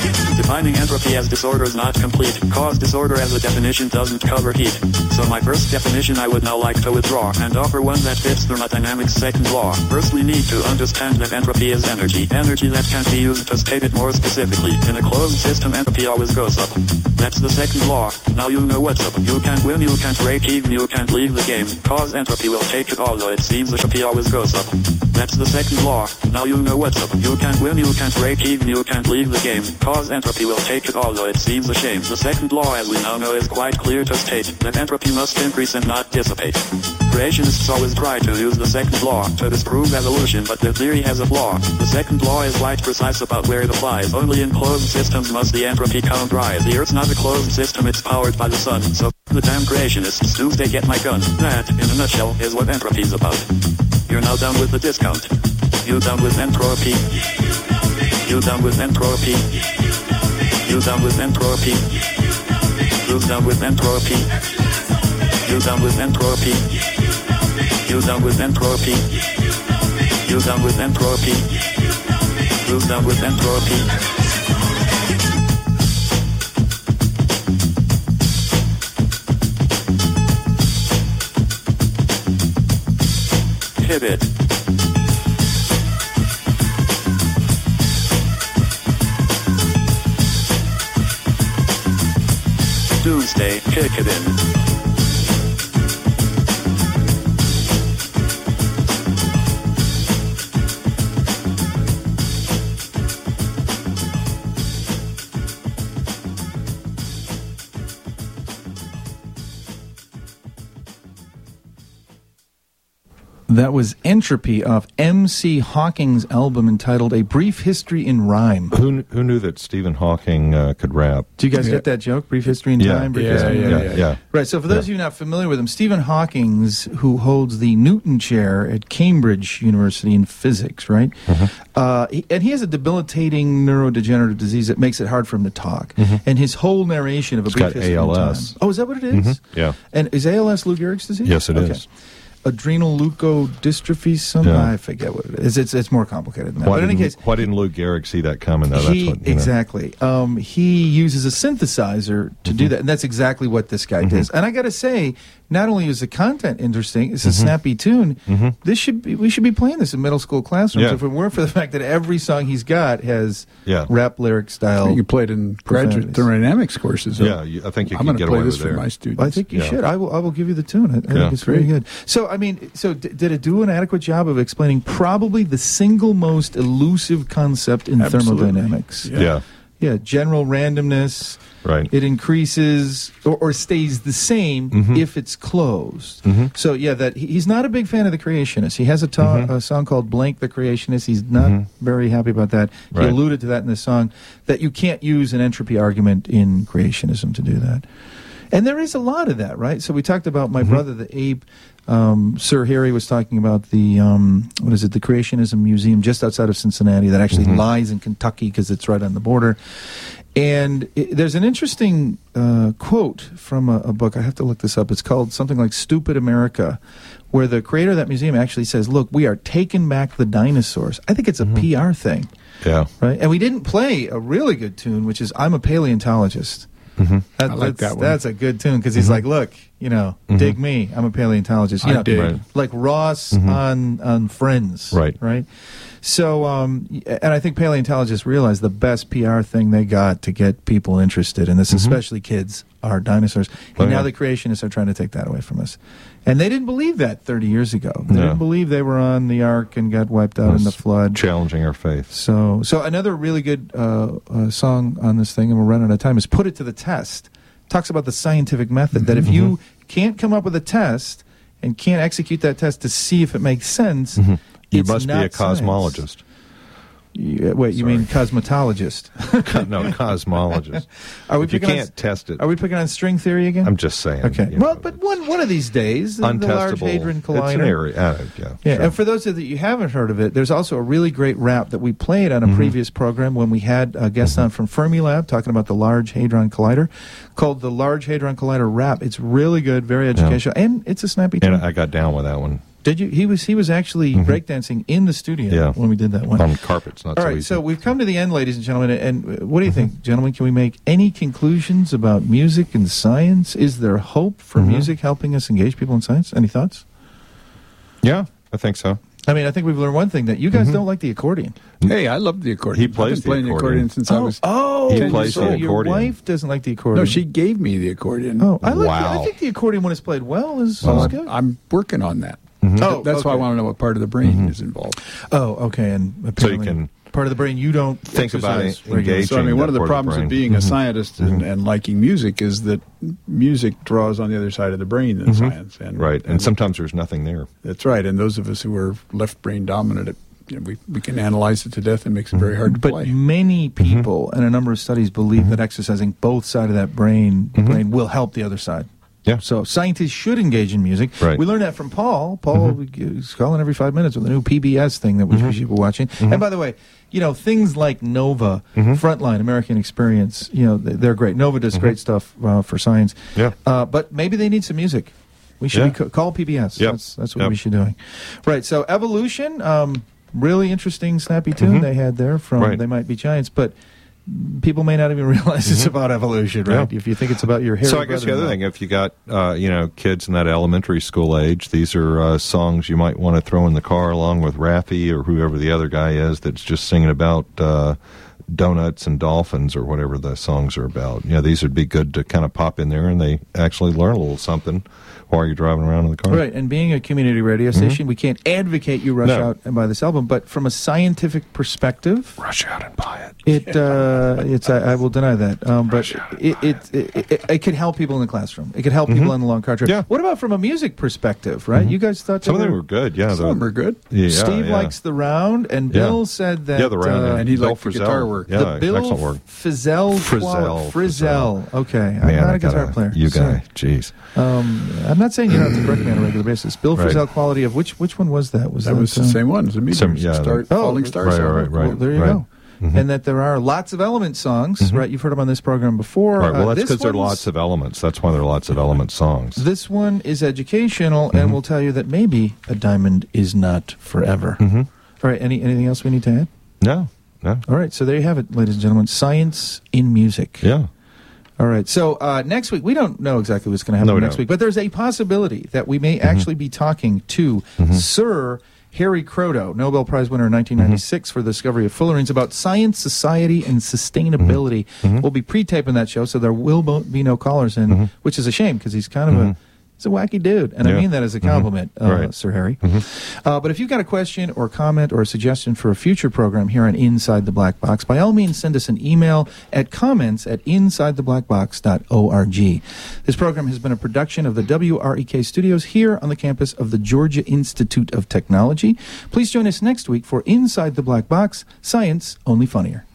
Defining entropy as disorder is not complete, cause disorder as a definition doesn't cover heat. So my first definition I would now like to withdraw and offer one that fits thermodynamics' second law. First we need to understand that entropy is energy that can't be used. To state it more specifically, in a closed system entropy always goes up. That's the second law. Now you know what's up. You can't win, you can't break even, you can't leave the game, cause entropy will take it all, though it seems entropy always goes up. That's the second law. Now you know what's up. You can't win, you can't break even, you can't leave the game, cause entropy will take it all, though it seems a shame. The second law, as we now know, is quite clear to state, that entropy must increase and not dissipate. Creationists always try to use the second law to disprove evolution, but their theory has a flaw. The second law is quite precise about where it applies. Only in closed systems must the entropy count rise. The Earth's not a closed system, it's powered by the sun. So the damn creationists, do they get my gun? That, in a nutshell, is what entropy's about. You're now done with the discount. You done with entropy. You done with entropy. You done with entropy. You done with entropy. You done with entropy. You done with entropy. You done with entropy. You done with entropy. Pivot. Doomsday, kick it in. That was Entropy off M.C. Hawking's album entitled A Brief History in Rhyme. Who knew that Stephen Hawking could rap? Do you guys get that joke? Brief History in Time? Yeah. Right, so for those of you not familiar with him, Stephen Hawking, who holds the Newton Chair at Cambridge University in physics, right? Mm-hmm. And he has a debilitating neurodegenerative disease that makes it hard for him to talk. Mm-hmm. And his whole narration of A Brief History in Time. Oh, is that what it is? Mm-hmm. Yeah. And is ALS Lou Gehrig's disease? Yes, it is. Adrenal leukodystrophy, I forget what it is. It's more complicated than that. Why but in any case, why didn't Lou Gehrig see that coming? Though? Exactly. He uses a synthesizer to do that, and that's exactly what this guy does. And I got to say, not only is the content interesting, it's a snappy tune. We should be playing this in middle school classrooms if it weren't for the fact that every song he's got has rap lyric style. You can play it in graduate thermodynamics courses. Yeah, I think you can get away with it. I'm going to play this for my students. I think you should. I will give you the tune. I think it's very good. So, I mean, did it do an adequate job of explaining probably the single most elusive concept in thermodynamics? Yeah, general randomness. Right. It increases or stays the same if it's closed. So, that he's not a big fan of the creationists. He has a song called Blank the Creationist. He's not very happy about that. He alluded to that in the song, that you can't use an entropy argument in creationism to do that. And there is a lot of that, right? So we talked about My Brother the Ape. Sir Harry was talking about the the Creationism Museum just outside of Cincinnati that actually lies in Kentucky because it's right on the border. And there's an interesting quote from a book. I have to look this up. It's called something like Stupid America, where the creator of that museum actually says, look, we are taking back the dinosaurs. I think it's a PR thing. Yeah. Right? And we didn't play a really good tune, which is I'm a Paleontologist. I like that one. That's a good tune because he's like, look, dig me. I'm a paleontologist. Like Ross on Friends. Right. So, and I think paleontologists realize the best PR thing they got to get people interested in this, especially kids, are dinosaurs. And now the creationists are trying to take that away from us. And they didn't believe that 30 years ago. They didn't believe they were on the ark and got wiped out in the flood. Challenging our faith. So another really good song on this thing, and we're running out of time, is Put It to the Test. Talks about the scientific method, that if you can't come up with a test and can't execute that test to see if it makes sense, you must be a cosmologist. Wait, you mean cosmetologist? No, cosmologist. If you can't test it. Are we picking on string theory again? I'm just saying. Okay. Well, but one of these days, the Large Hadron Collider. It's an area. Sure. And for those of you haven't heard of it, there's also a really great rap that we played on a previous program when we had a guest on from Fermilab talking about the Large Hadron Collider, called the Large Hadron Collider rap. It's really good, very educational, and it's a snappy tune. And I got down with that one. Did you? He was actually breakdancing in the studio when we did that one. On carpets, not All so right, easy. so we've come to the end, ladies and gentlemen. And what do you think, gentlemen? Can we make any conclusions about music and science? Is there hope for music helping us engage people in science? Any thoughts? Yeah, I think so. I mean, I think we've learned one thing, that you guys don't like the accordion. Hey, I love the accordion. He plays I've been playing the the accordion since I was... He plays so the your accordion. wife doesn't like the accordion. No, she gave me the accordion. Oh, I like. Wow. I think the accordion, when it's played well, is good. I'm working on that. Oh, That's why I okay. want to know what part of the brain is involved. Oh, okay. And apparently can part of the brain you don't think about exercise it, regularly. engage. So, I mean, one of the that part of the problems of brain. being a scientist and liking music is that music draws on the other side of the brain than science. And, Right, and sometimes there's nothing there. That's right. And those of us who are left brain dominant, we can analyze it to death and it makes it very hard to But play. many people and a number of studies believe that exercising both sides of that brain will help the other side. Yeah. So scientists should engage in music. Right. We learned that from Paul. Paul is calling every 5 minutes with a new PBS thing that we should be watching. And by the way, things like Nova, Frontline, American Experience, they're great. Nova does great stuff for science. Yeah. But maybe they need some music. We should be call PBS. Yep. That's what we should be doing. Right. So Evolution, really interesting, snappy tune they had there from They Might Be Giants, but people may not even realize it's about evolution, right? If you think it's about your hairy So I guess the other thing, if you got kids in that elementary school age, these are songs you might want to throw in the car along with Raffi or whoever the other guy is that's just singing about donuts and dolphins or whatever the songs are about. These would be good to kind of pop in there, and they actually learn a little something while you're driving around in the car. Right, and being a community radio station, we can't advocate you rush out and buy this album, but from a scientific perspective, rush out and buy it. I will deny that, but it could help people in the classroom. It could help people on the long car trip. Yeah. What about from a music perspective? Right, you guys thought Some of them were good. Yeah, Some of them are good. Yeah, Steve likes the round, and Bill said that. the round, and he Bill liked the Frisell. guitar work. Yeah, The Bill excellent work. Frizzell. Okay, I'm Man, not I a guitar gotta- player. You Sorry. guy, jeez. I'm not saying you don't have to correct me on a regular basis. Bill Right. Frisell quality of which one was that? That was the same one as the Some- Meteors. yeah, Falling Stars. Right. Well, there you go. And that there are lots of Element songs, right? You've heard them on this program before. Right. Well, that's this because there are one's- lots of elements. That's why there are lots of element songs. This one is educational, and will tell you that maybe a diamond is not forever. All right. Anything else we need to add? No. All right. So there you have it, ladies and gentlemen. Science in music. Yeah. All right. So next week, we don't know exactly what's going to happen No, we next don't. week, but there's a possibility that we may actually be talking to Sir Harry Kroto, Nobel Prize winner in 1996 for the discovery of fullerenes, about science, society, and sustainability. We'll be pre-taping that show, so there will be no callers in, which is a shame because he's kind of he's a wacky dude, and I mean that as a compliment, Right. Sir Harry. But if you've got a question or comment or a suggestion for a future program here on Inside the Black Box, by all means send us an email at comments@insidetheblackbox.org. This program has been a production of the WREK studios here on the campus of the Georgia Institute of Technology. Please join us next week for Inside the Black Box, Science Only Funnier.